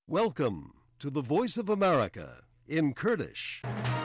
Welcome to the Voice of America in Kurdish.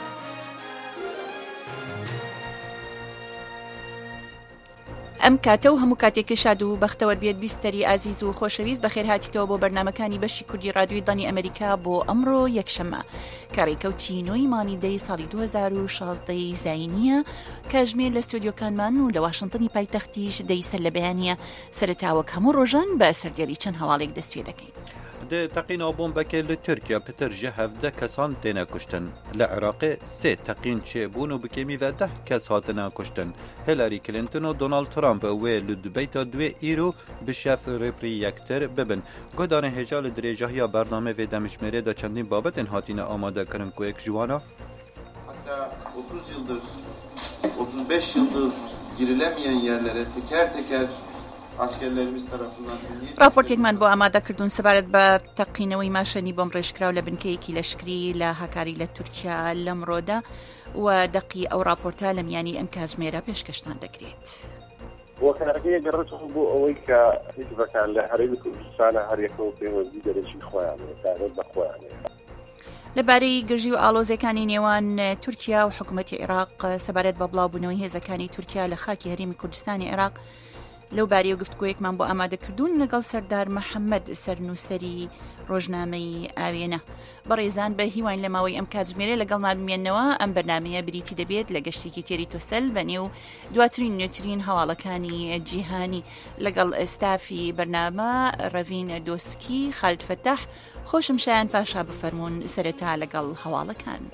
ئەم کاتە و هەموو کاتێکی شاد و بەختەوە بێت بیستەری ئازیز و خۆشەویست بەخێر هاتیتەوە بۆ بەرنامەکانی بەشی کوردی رادیۆی دانی ئەمریکا بۆ ئەمڕۆ یەکشەممە کەڕێکەوتی نۆی مانی دەی ساڵی 2016 زاینیە کاژمێر لە ستۆدیۆکانمان و لە واشنگتنی پایتەختیش دەیسەر لە بەیانیە سەرەتاوەک هەموو ڕۆژان بە سەردێری چەند هەواڵێک دەست پێ دەکەین. تقین بۆمبەکە لە تورکیا پترژە 17 کەسان تێنە کوشتن لە عێراقی سێ تەقین چێبوون و بکەمی و 10 کەس هاتنە کوشتن. هیلاری کلینتون و دۆنالد ترامپ وێ لە دوبەی تا دوێ ئیرۆ بشەف ڕێپری یەکتر ببن. گۆدانە هێژا لە درێژەهیا بەرنامە وێ دەمژمێرێدا چەندین بابەتên هاتینە ئامادەکردن ku ek ji wana hatta 30 yıldır 35 yıldır girilemeyen yerlere teker teker askerlerimiz tarafından راپۆرتێکمان بۆ ئامادەکردوون سەبارەت بە تەقینەوەی ماشەنی بۆم ڕێژکراو لە بنکەیەکی لەشکری لە هاکاری لە تورکیا لەمڕۆدا و دەقی ئەو راپۆرتە لە میانی ئەم کاتژمێرە پێشکەشتان دەکرێت. وەکارەکەی گەڕێتەوە بۆ ئەوەی کە حیزبەکان لە هەرێمی کوردستانە هەرێکەوە پەیوەندی دەرەجی خۆیان تایبەت بە خۆیان لەبارەی گرژی و ئاڵۆزەکانی نێوان تورکیا و حکوومەتی عێراق سەبارەت بە بڵاوبوونەوەی هێزەکانی تورکیا لە خاکی هەرێمی کوردستانی عێراق لەو بارەیە گفتگۆیەکمان بۆ ئامادەکردوون لەگەڵ سەردار محەممەد سەرنووسەری ڕۆژنامەی ئاوێنە. بەڕێزان بە هیوان لە ماوەی ئەم کاتژمێرە لەگەڵمان بمێننەوە ئەم بەرنامەیە بریتی دەبێت لە گەشتێکی تێری تۆسەل بەنێو دواترین نوێترین هەواڵەکانی جیهانی لەگەڵ ئێستافی بەرنامە ڕەڤین دۆسکی خالد فەتاح. خۆشم شایان پاشا بفەرمونون سەرەتا لەگەڵ هەواڵەکان.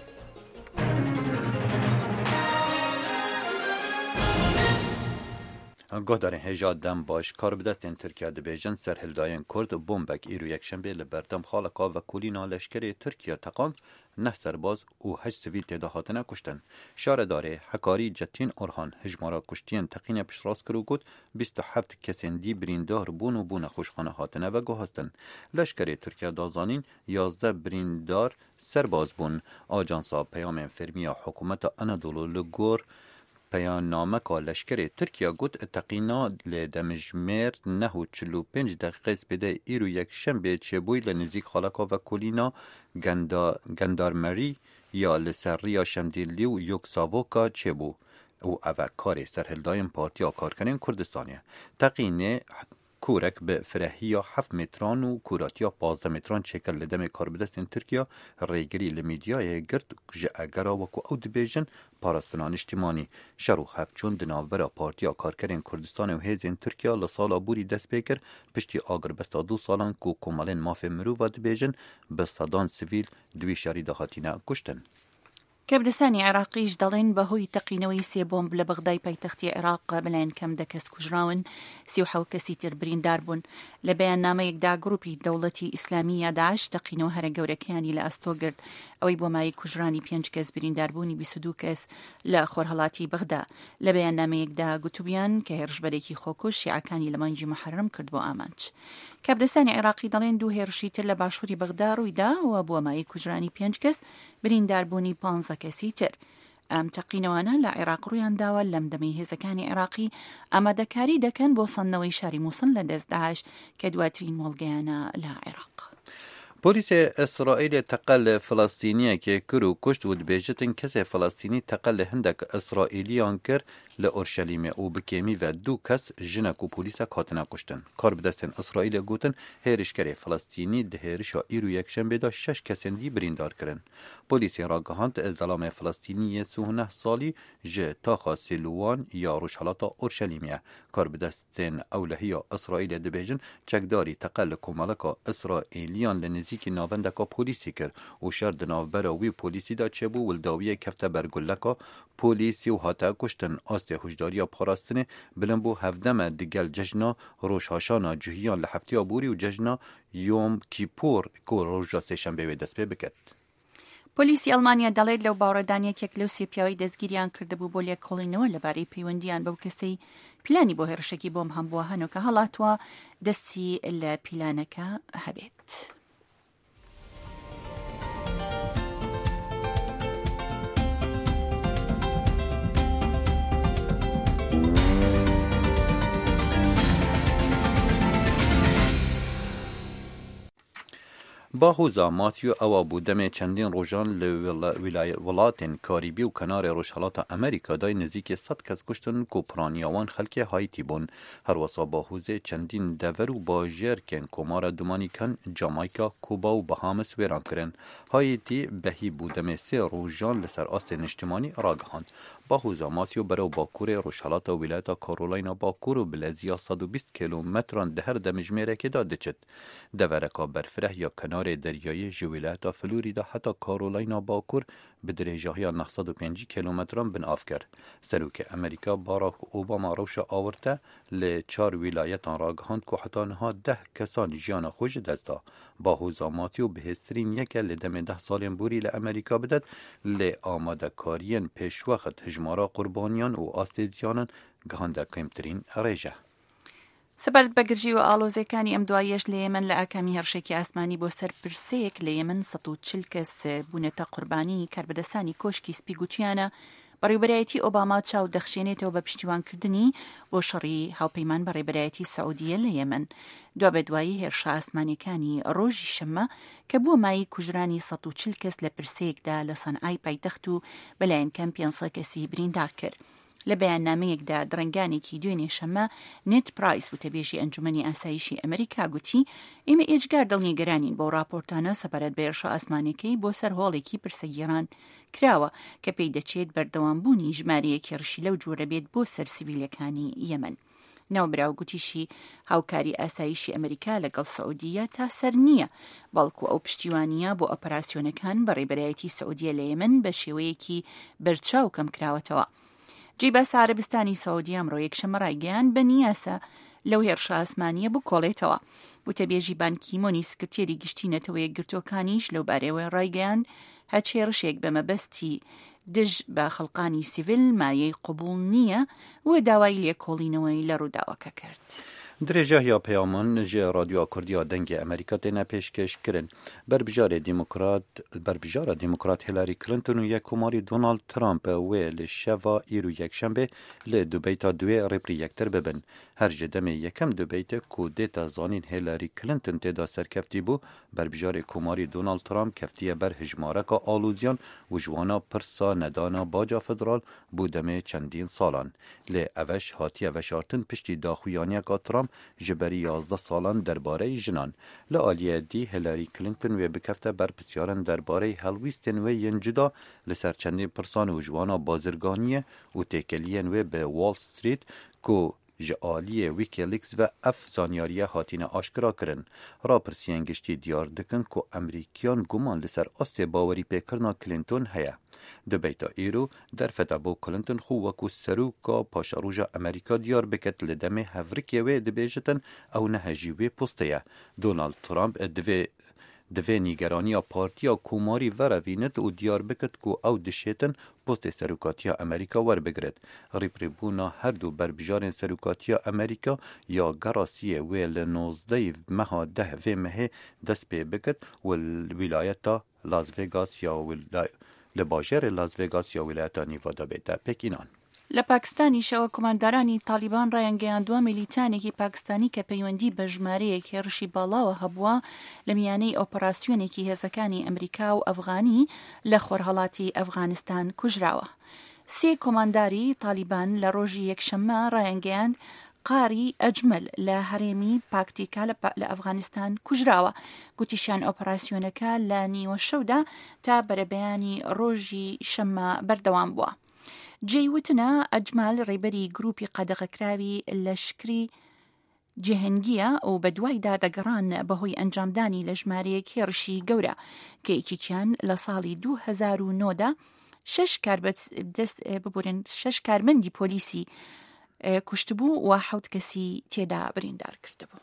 گۆدارên هێژا دەم باش کار بدەستên Tirkiya dibêjin serhildayên Kurd bombek îro yekşembe li berdem xaleka vekolîna leşkerê Tirkiya teqand 9 serbaz û 8 sivîl têda hatine kuştin. Şaredarê Hekarî Cetîn Orhan hejmara kuştiyên teqînê piştrast kir û got 27 kesên dî birîndar bûn û bûne xweşxane hatine veguhastin. Leşkerê Tirkiya da zanîn 11 birîndar serbaz bûn. Ajansa Peyamên Fermiya Hikûmeta Anadolu li gor پەیامنامەکە لەشکرێ تورکیا گوت تەقینا لێ دەمژمێر نەه و 45 دقیقە سپێدە ئیر و یەکشەمبێ چێبووی لە نزیک خەڵکا ڤەکولîna گەندارمەری یا li ser rêya Şemdîlî û Yoksavokê çêbû û ev e karê serhildayên Partiya Karkerên Kurdistanê ye. Teqînê kûrek bi firehiya 7 metran û kûratiya 15 metran çêkir li demê karbidestên Tirkiya rêgirî li mîdyayê girt ji egera wekû ew dibêjin parastina niştimanî. Şer û hevçûn di navbera Partiya Karkerên Kurdistanê û hêzên Tirkiya li sala Bûrî dest pê kir piştî agirbesta 2 salan ku komalên mafê mirova dibêjin bi sedan sivîl di wî şerî de hatine kuştin. کەبرسانی عێراقیش دەڵێن بەهۆی تەقینەوەی سێ بۆمب لە بەغدای پایتەختی عێراق بەلایەن کەم 10 کەس کوژراون 37 کەسی تر بریندار بوون. لە بەیاننامەیەکدا گروپی دەوڵەتی ئیسلامی یا داعش تەقینەوە هەرە گەورەکەیانی لە ئەستۆ گرت ئەوەی بۆ مای کوژرانی 5 کەس برینداربوونی 22 کەس لە خۆرهەڵاتی بەغدا. لە بەیاننامەیەکدا گوتوبیان کە هێرشبەرێکی خۆکوش شیعەکانی لە مانگی محەرەم کرد بۆ ئامانج. کەبرسانی عێراقی دەڵێن 2 هێرشی تر لە باشووری بەغدا ڕوویدا و بۆ مای کوژرانی 5 کەس برینداربوونی 15 کەسی تر. ئەم تەقینەوانە لە عێراق ڕوویان داوە لەم دەمەی هێزەکانی عێراقی ئامادەکاری دەکەن بۆ سەندنەوەی شاری مووسڵ لە دەست داعش کە دواترین مۆڵگەیانە لە عێراق. پۆلیسê İsraîlê teqel li Filastîniyekê kir û kuşt û dibêjitin kesê Filastînî teqel li hindek İsraîliyan kir li Orşelîmê û bi kêmî ve 2 kes jinek û polîsek hatine kuştin. Karbidestên İsraîlê gotin hêrişkerê Filastînî di hêrişa îro yekşembê de 6 kesên dî birîndar kirin. Polîsê ragihand Zelamê Filastîniyê 39 salî ji taxa Sîlwan ya Rojhilata Orşelîmê ye. Karbidestên ewlehiya İsraîlê dibêjin çekdarî teqel li komeleka İsraîliyan li nizîkî navendeka polîsî kir û şer di navbera wî polîsî de çêbû wildawiyê kefte berguleka polîsî û hate kuştin. Astê hojdariya parastinê bilin bû hevdeme digel cejna rojhaşana cihiyan li heftiya Bûrî û cejna Yom Kîpûr ku roja sêşembê wê dest pê biket. پۆلیسی ئەڵمانیا دەڵێت لەو باوەڕدانیەکێک لەو سێ پیاوەی دەستگیریان کردبوو بۆ لێکۆڵینەوە لەبارەی پەیوەندیان بەو کەسەی پلانی بۆ هێرشێکی بۆم هەبووە هەنوکە هەڵاتوە دەستی لە پیلانەکە هەبێت. باهوزا ماتیو ئەوە بوو دەمێ چەندین ڕۆژان لە وڵاتên کاریبی و کنارê Rojhilatê Amerîkadayê nêzîkî 100 kes kuştin ku piraniyawan xelkê Haîtî bûn. Herwesa bahûzê çendîn dever û bajarkên komara Dominikân, Jamayka, Kuba û Bahamas wêran kirin. Haîtî behî bû demê sê rojan li ser astê niştimanî ragihand. Bahûza Matîo berew bakurê Rojhilata Wîlayeta Carolina Bakur û bi leziya 120 kilometran di her demijmêrekê da diçit. Devereka berfireh ya kenarê deryayê ji Wîlayeta Florîda heta Carolina Bakur bi dirêjahiya 905 kilometran bin av kir. Serokê Amerîka Barack Obama rewşa awirte lê 4 wîlayetan ragihand ku heta niha 10 kesan jiyana xwe ji dest da. Bahûza Matîo bihêztirîn yeke li demê 10 salên borî li Amerîka bidet lê amadekariyên pêşwexit hijmara qurbaniyan û astê ziyanan gihanda kêmtirîn rêje. سەبارەت بە گرژی و ئاڵۆزیەکانی ئەم دوایەش لە یەمەن لە ئاکامی هەرشێکی ئاسمانی بۆ سەر پرسەیەک لە یەمەن 140 کەس بوونەتە قوربانی کاربەدەستانی کۆشکی سپی گوتیانە بەڕێوەبەرایەتی ئۆباما چاو دەخشێنێتەوە بە پشتیوانکردنی بۆ شەڕی هاوپەیمان بەڕێوەبەرایەتی سەعودیە لە یەمەن دوا بەدوایی هێرشە ئاسمانیەکانی ڕۆژی شەممە کە بووە مای کوژرانی 140 کەس لە پرسەیەکدا لە سەنعای پایتەخت و بەلایەن کەم 500 کەسی بریندار کرد. لە بەیاننامەیەکدا درەنگانێکی دوێنێ شەمە نێت پرایس وتەبێژی ئەنجومەنی ئاسایشی ئەمریکا گوتی ئێمە ئێجگار دڵنیگەرانین بۆ ڕاپۆرتانە سەبارەت بە هێرشە ئاسمانیەکەی بۆ سەر هۆڵێکی پرسەگیران کراوە کە پێی دەچێت بەردەوامبوونی ژمارەیەکی ڕشی لەو جوورە بێت بۆ سەر سیڤیلەکانی یەمەن. ناوبراو گوتیشی هاوکاری ئاسایشی ئەمریکا لەگەڵ سعودیە تا سەر نییە بەڵکو ئەو پشتیوانیە بۆ ئۆپەراسیۆنەکان بەڕێبەرایەتی سعودیە لە یەمەن بە شێوەیەکی بەرچاو کەم کراوەتەوە. جیبەس عەرەبستانی سەعودی ئەمڕۆ یەکشەممە ڕایگەیاند بە نیاسە لەو هێرشە ئاسمانیە بکۆڵێتەوە. وتەبێژی بانکی مۆنی سکرتێری گشتی نەتەوە یەکگرتوەکانیش لەو بارەوەی ڕایگەیاند هەچێ ڕشێک بە مەبەستی دژ بە خەڵقانی سیڤیل مایەی قبوڵ نییە و داوای لێکۆڵینەوەی لە ڕووداوەکە کرد. درێژەهیا پەیامان ji radyoya Kurdiya dengê Amerîka têne pêşkêş kirin. Berbijara Demokrat Hillary Clinton û yekkomarî Donald Trump wê li şeva îro yekşembe li dubeyta duê rêpirî yektir bibin. Her ji demê yekem dubeyte ku dêta zanîn Hillary Clinton têda serkeftî bû, berbijarê komarî Donald Trump keftiye ber hijmareka alûziyan û ji wana pirsa nedana baca federal bû demê çendîn salan. Lê eveş hatiye veşartin piştî daxuyaniyeka Trump ji berî 11 salan derbareyî jinan. Li aliyê dî Hillary Clinton wê bikefte ber pirsyaran derbareyî helwîstên wê yên cuda li ser çendî pirsan û ji wana bazirganiyê û têkeliyên wê bi Wall Street ku ji aliyê Wikileaks ve ev zanyariye hatine aşkira kirin. Rapirsiyên giştî diyar dikin ku Emerîkiyan guman li ser astê bawerî pêkirina Clinton heye. Dibeyta îro derfeta bo Clinton xwe wekû seroka paşaroja Amerîka diyar biket li demê hevrikê wê dibêjitin ew nehejî wê postê ye. Donald Trump divê nîgeraniya partiya komarî verevînit û diyar bikit ku ew dişêtin postê serokatiya Amerîka werbigirit. Rêpirêbûna her du berbijarên serokatiya Amerîka ya gerasiyê wê li 19 meha 10 vê mehê dest pê bikit û wîlayeta Las Vegas ya li bajarê Las Vegas ya wîlayeta Nevada bête pêkînan. لە پاکستانیشەوە کۆماندارانی تالیبان ڕایانگەیاندووە میلیتانێکی پاکستانی کە پەیوەندی بە ژمارەیەک هێرشی باڵاوە هەبووە لە میانەی ئۆپەراسیۆنێکی هێزەکانی ئەمریکا و ئەفغانی لە خۆرهەڵاتی ئەفغانستان کوژراوە. سێ کۆمانداری تالیبان لە ڕۆژی یەکشەممە ڕایانگەیاند قاری ئەجمل لە هەرێمی پاکتیکا لە ئەفغانستان کوژراوە. گوتیشان ئۆپەراسیۆنەکە لە نیوە شەودا تا بەرەبەیانی ڕۆژی شەممە بەردەوام بووە. جێیوتنە ئەجمال ڕێبەری گروپی قەدەغەکراوی لەشکری جێهنگیە و بە دوایدا دەگەڕان بەهۆی ئەنجامدانی لە ژمارەیەک هێرشی گەورە کە یەکێکیان لە ساڵی 2009دا 6 کارمەندی پۆلیسی کوشتبوو و 7 کەسی تێدا بریندار کردبوو.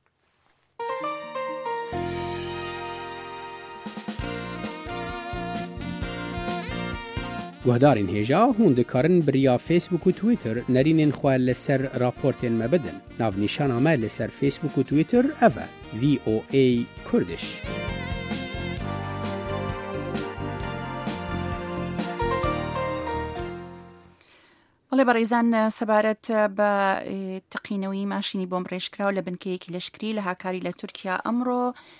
گوهدارین هێژا هون دikarin biriya Facebook û Twitter nerînên xwe li ser raportên me bidin. Navnîşana me li ser Facebook û Twitter ev e VOA Kurdish. بەڵێ بەڕێزان سەبارەت بە تەقینەوەی ماشینی بۆم ڕێژکراوە لە بنکەیەکی لەشکری لە هاکاری لە تورکیا ئەمڕۆ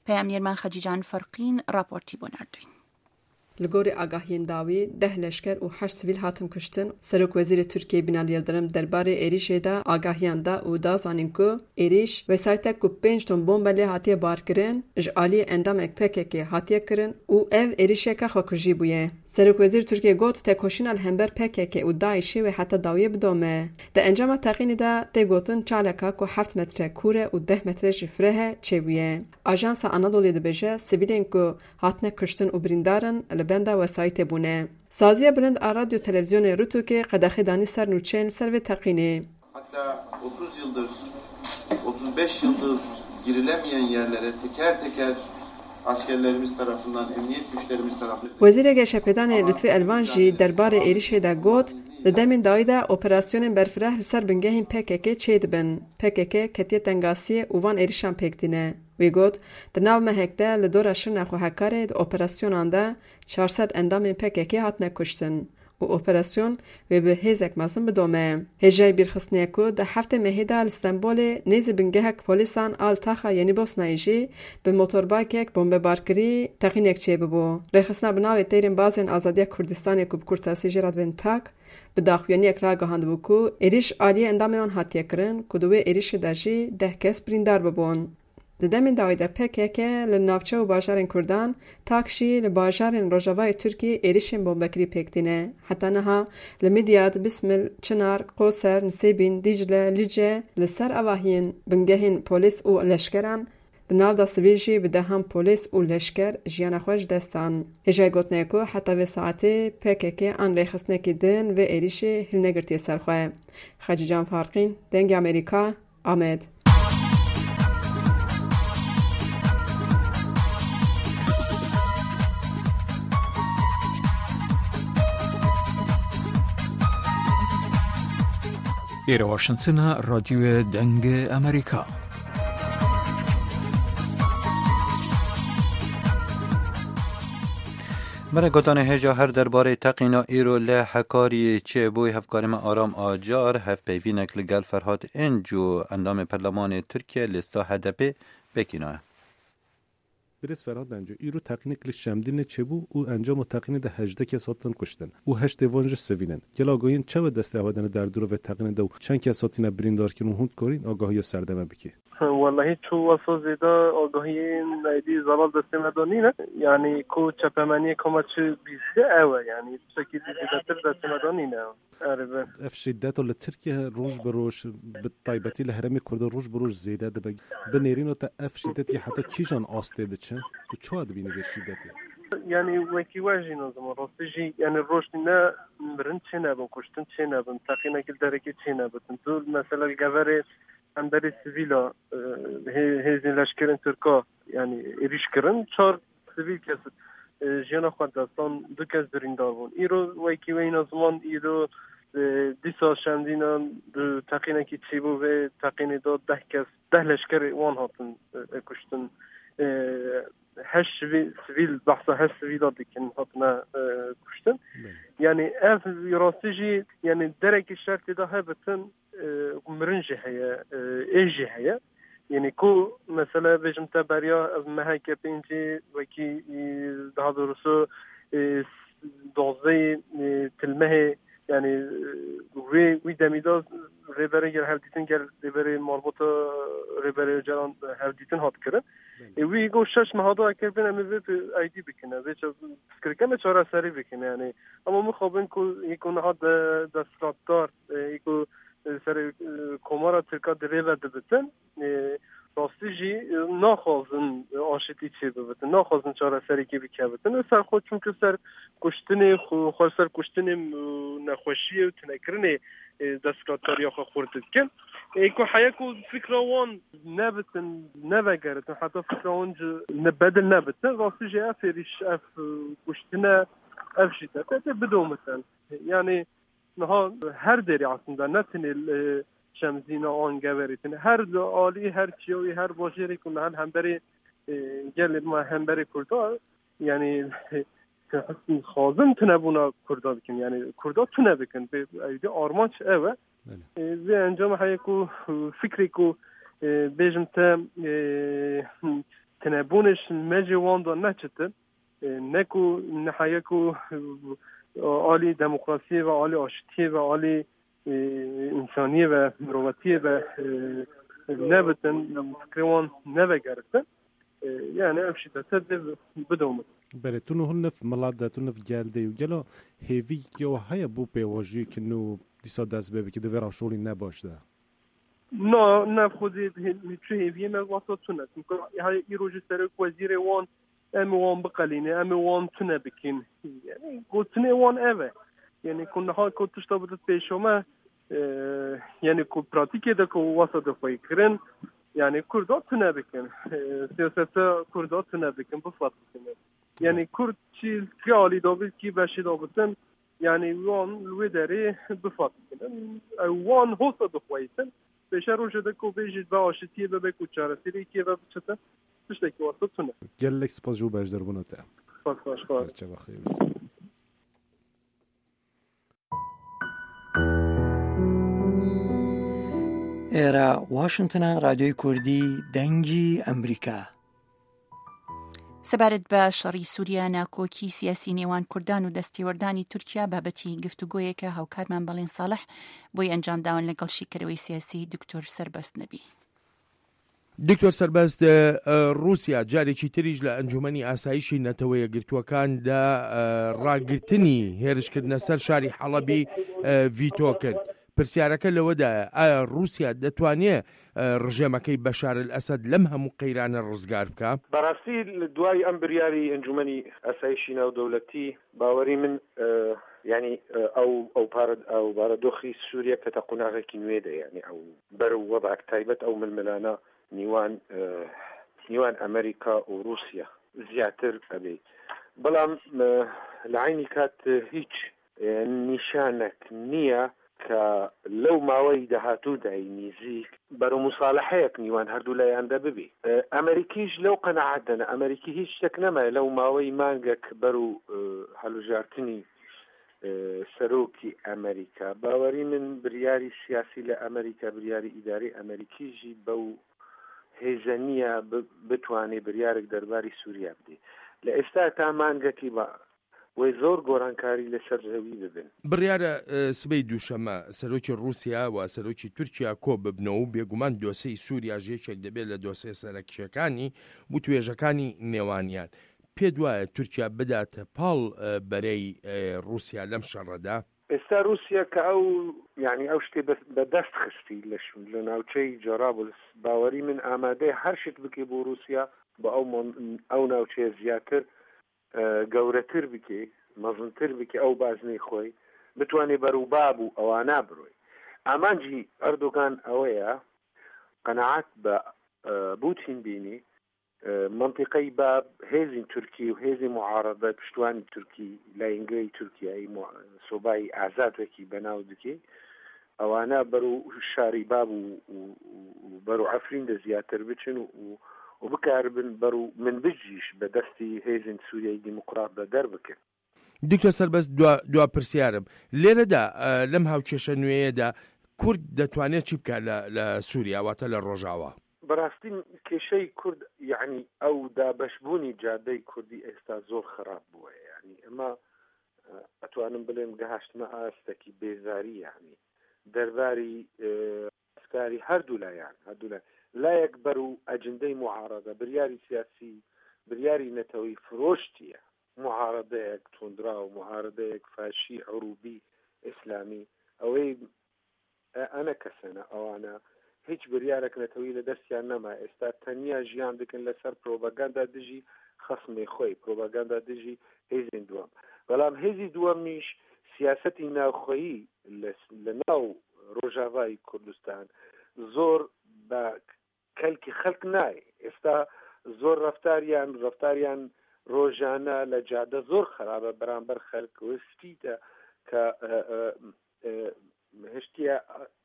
پەیامێرمان خەجیجان فەرقین راپۆرتی بۆ ناردوین. لگور آگاهین داوی 10 لشکر و 8 سیویل هاتن کشتن. سرک وزیر ترکیه بینالی یلدرم درباره ایریش دا آگاهیان دا و دا زانین کو ایریش وسایت کو 5 تن بمب له هاتیه بار کرن اجالی اندام اک پکک هاتیه کرن و اف ایریش کا خوکجی بویه. سرک وزیر ترکیه گوت تکوشین الهمبر پکک و داعشی و حتی داویه بدومه. دا انجام تقین دا تگوتن چالکا کو 7 متر کوره و 10 متر شفره چویه. آژانس آنادولی دبیجه سیویلین کو هاتنه کشتن و بریندارن بنده وسایت بونه. سازی بلند رادیو تلویزیون روتو که قداخی دانی سر نوچین سر و تقینه. Hatta 30 yıldır, 35 yıldır girilemeyen yerlere teker teker askerlerimiz tarafından, emniyet güçlerimiz tarafından... وزیر گشپدان لطفی الوانجی دربار ایریش دا گوت لدمین دایدا اپراسیون برفره سر بنگهین PKK چید بن. PKK کتیه تنگاسی اوان ایریشان پکتینه. وی گوت در ناو مهکده لدور اشرنا خو هکاره دا اپراسیونان دا 400 اندام PKK هات نکشتن. و اپراسیون و به هیزک مازن بدومه. هجای بیرخصنیه که در هفته مهیده الستانبول نیز بنگهک پولیسان آل تاخا یعنی بوسنایجی به موتوربایک یک بمب بارکری تقین یک چه ببو. ریخصنا بناوی تیرین بازین آزادی کردستانی که بکرتاسی جراد بین تاک به داخویانی یک را گهاند بو که ایریش آلی اندامی آن هاتیه کرن که دوی ایریش داجی 10 کس بریندار ببون. ددمین داویده PKK لناوچه و باجارن کردان تاکشی لباجارن روجاوای ترکی ایریشن بمبکری پکتینه. حتی نها لمیدیاد بسمل، چنار، قوسر، نسیبین، دیجله، لیجه لسر اواهین بنگهین پولیس و لشکران بناو دا سویجی بده هم پولیس و لشکر جیان خوش دستان. هجای گوتنه که حتی به ساعته PKK آن ریخصنه که دن و ایریش هلنگرتی سرخواه. خجیجان فارقین دنگ امریکا آمد. إلى واشنطن راديو دنگ أمريكا. من گفتن هجا هر درباره تقینا ایرو له حکاری چه بوی هفکارم آرام آجار هف پیوینک لگل فرهاد انجو اندام پرلمان ترکیه لستا هدپه بکیناه. برس فرهاد انجو ایرو تقنیک لشمدین چه بو او انجام تقنین ده 18 کساتن کشتن او 8 وانج سوینن گلاگوین چه و دسته آوادن در دورو و تقنین دو چند کساتین بریندار کنون هوند کارین آگاهی سردمه بکی والله تو واسه آگاهی نایدی زلال دسته مدانینه یعنی کو چپمانی کما چه بیسته اوه یعنی سکی دیدتر دسته مدانینه اف شدت لترکیه روش بروش بالطایبتی لهرمی کرد روش بروش زیده ده بنیرین و تا اف شدتی حتی کیجان آسته بچه تو چه هاد بینی به شدتی yani weki wajin o zaman rostici yani roştina birin çene bu kuştun çene bu takina kil dereki çene bu tul mesela gavere andari sivila hezin leşkerin Türka yani erişkirin çar sivil kesit jena xantastan du kez birindar bun iro weki weyn o zaman iro disa şandinan takina ki çibu ve takini do 10 kez 10 leşkeri wan hatın kuştun هش سویل بحث هش سویل دیگه هاتنا کشتن یعنی اف راستیجی یعنی درک شرط ده هبتن مرنج هيا ايجي هيا يعني كو مثلا بجم تبريا مهك بينجي وكي ده درسو دوزي تلمه يعني وي دميداز ريبري گل هفدیتن گل ريبري مربوطه ريبري جلان هفدیتن هات کرد وی گو شش مهادا اکر بین امی وی ایدی بکنه وی چه فکر کنه چاره سری بکنه یعنی اما مخابن کو یکو نهاد دستگاه یکو سر کمارا ترکا دریبه دبتن راستیجی ناخوازن آشتی چی ببتن ناخوازن چاره سری که بکبتن و سر خود چون که سر کشتن خود سر کشتن نخوشی و تنکرن دستگاه یا خورد کن ایکو حیاکو فکروان نبتن نبگرتن حتی فکروان نبدل نبتن راستیجی افریش اف کشتن اف شیطه بدومتن یعنی نها هر دری aslında نتنی شمزینا آن گوریتن هر عالی هر چیوی هر باشیری کنه هم بری گل ما هم بری کردا یعنی خازن تنبونا کردا بکن یعنی کردا تنه بکن به ایده آرمانچ اوه و انجام حیکو فکری کو بیجم تا تنبونش المجي واندا نچتن نکو نحیکو عالی دموکراسی و عالی آشتی و عالی انسانی و مروتی و نبتن فکروان نبگرتن يعني أمشي تسدد بدوم. بريتونو هنف ملادتونو في جالدي وجلو هيفي يو هيا بو بيواجي كنو ديساد أسباب كده فيرا شغلي نباش ده. نا نفخذي هيفي هيفي ما وصلتنا. ممكن هاي يروج سرق وزير وان وان بقلينه وان تنبكين. يعني قلت وان أبى. يعني كنا هاي كنت تشتغل بيشوما يعني كل براتيكي ده كو وصل فيكرن. يعني كردات تنابكن سياسة كردات تنابكن بفاتكن يعني كرد شيء كالي دابل كي باشي دابتن يعني وان الوداري بفاتكن وان هوسا دخويتن بشارو جدكو بيجي باوشتي ببكو تشارسيري كي بابتشتا تشتكي وسطنا قال لك سباس جو باش دربونتا فاش ئێرە واشنگتنە رادیۆی کوردی دەنگی ئەمریکا. سەبارەت بە شەڕی سووریا ناکۆکی سیاسی نێوان کوردان و دەستێوەردانی تورکیا بابەتی گفتوگۆیەکە هاوکارمان بەڵێن ساڵح بۆی ئەنجامداون لەگەڵ شیکەرەوەی سیاسی دکتۆر سەربەست نەبی. دکتۆر سەربەست رووسیا جارێکی تریش لە ئەنجومەنی ئاسایشی نەتەوەیە گرتووەکاندا ڕاگرتنی هێرشکردنە سەر شاری حەڵەبی ڤیتۆ کرد. پرسیارەکە لەوەدایە ئایا رووسیا دەتوانێت ڕژێمەکەی بەشار ئەسەد لەم هەموو قەیرانە ڕزگار بکە؟ بەڕاستی دوای ئەم بریاری ئەنجومەنی ئاسایشی ناودەوڵەتی باوەری من ینی ئەو بارەدۆخی سووریا کە تا قوناغێکی نوێدە یعنی ئەو بەرە وەضعێک تایبەت ئەو ململانە نیوان ئەمریکا و رووسیا زیاتر ئەبێ بەڵام لە عینی کات هیچ نیشانێک نییە کە لەو ماوەی داهاتوودای نزیک بەرەو موساڵەحەیەک نیوان هەردوو لایاندا ببێ. ئەمریکیش لەو قەنەعەتەنە ئەمریکی هیچ شتێک نەمایە لەو ماوەی مانگێک بەرەو هەڵوژارتنی سەرۆکی ئەمریکا باوەری من بریاری سیاسی لە ئەمریکا بریاری ئیداری ئەمریکیژی بەو هێزە نییە بتوانێ بریارێک دەرباری سووریا بدێ. لە ئێستا تا مانگەکی بە وی زۆر گۆڕانکاری لەسەر زەوی ببن. بڕیارە سبەی دووشەمە سەرۆکی رووسیا و سەرۆکی تورکیا کۆ ببنەوە و بێگومان دۆسەی سووریا ژێکێک دەبێت لە دۆسەی سەرەکیەکانی بوو توێژەکانی نێوانیان. پێ دوایە تورکیا بداتە پاڵ بەرەی رووسیا لەم شەڕەدا؟ ئێستا رووسیا کە ئەو یعنی ئەو شتێ بەدەست خستی لە ناوچەی جۆرابولس باوەری من ئامادەی هەر شت بکێ بۆ رووسیا بە ئەو ناوچەیە زیاتر گەورەتر بکێ مەزنتر بکێ ئەو بازنەی خۆی بتوانێ بەرووباب و ئەوانە بڕۆی. ئامانجی ئەردۆگان ئەوەیە قەنەعەت بە بوتین بینی منطقەی باب هێزی تورکی و هێزی معارەدە پشتوانی تورکی لاینگەی تورکیایی سۆبای ئازادێکی بەناو دکێ ئەوانە بەرەو شاری باب و بەرەو عەفرین دە زیاتر بچن و بکاربن بەرەو من بژیش بە دەستی هێزن سووریای دیموکرات بە دەربکەن. دکتۆر سەربەست دوا پرسیارم لێرەدا لەم هاوکێشە نوێیەدا کورد دەتوانێت چی بکات لە سووریا واتە لە ڕۆژاوە؟ بەڕاستی کێشەی کورد یعنی ئەو دابەشبوونی جادەی کوردی ئێستا زۆر خراپ بووە یعنی ئەمە ئەتوانم بڵێم گەهاشتمە ئاستێکی بێزاری یعنی دەرباری ئەسکاری هەردوو لایەن لایەک بەرەو ئەجندەی معارەدە بریاری سیاسی بریاری نەتەوەی فرۆشتیە معارەدەیەک توندرا و معارەدەیەک فاشی عروبی ئیسلامی ئەوەی ئەنە کەسەنە ئەوانە هیچ بریارێک نەتەوەی لە دەستیان نەما ئێستا تەنیا ژیان دکن لەسەر پرۆپاگاندا دژی خەسمی خۆی پرۆپاگاندا دژی هێزی دووەم بەڵام هێزی دووەمیش سیاسەتی ناوخۆیی لە ناو ڕۆژاوای کوردستان زۆر بە کەلکی خەڵک نایە ئێستا زۆر ڕەفتاریان ڕۆژانە لە جادە زۆر خراپە بەرامبەر خەڵک وستیتە کە هشتیە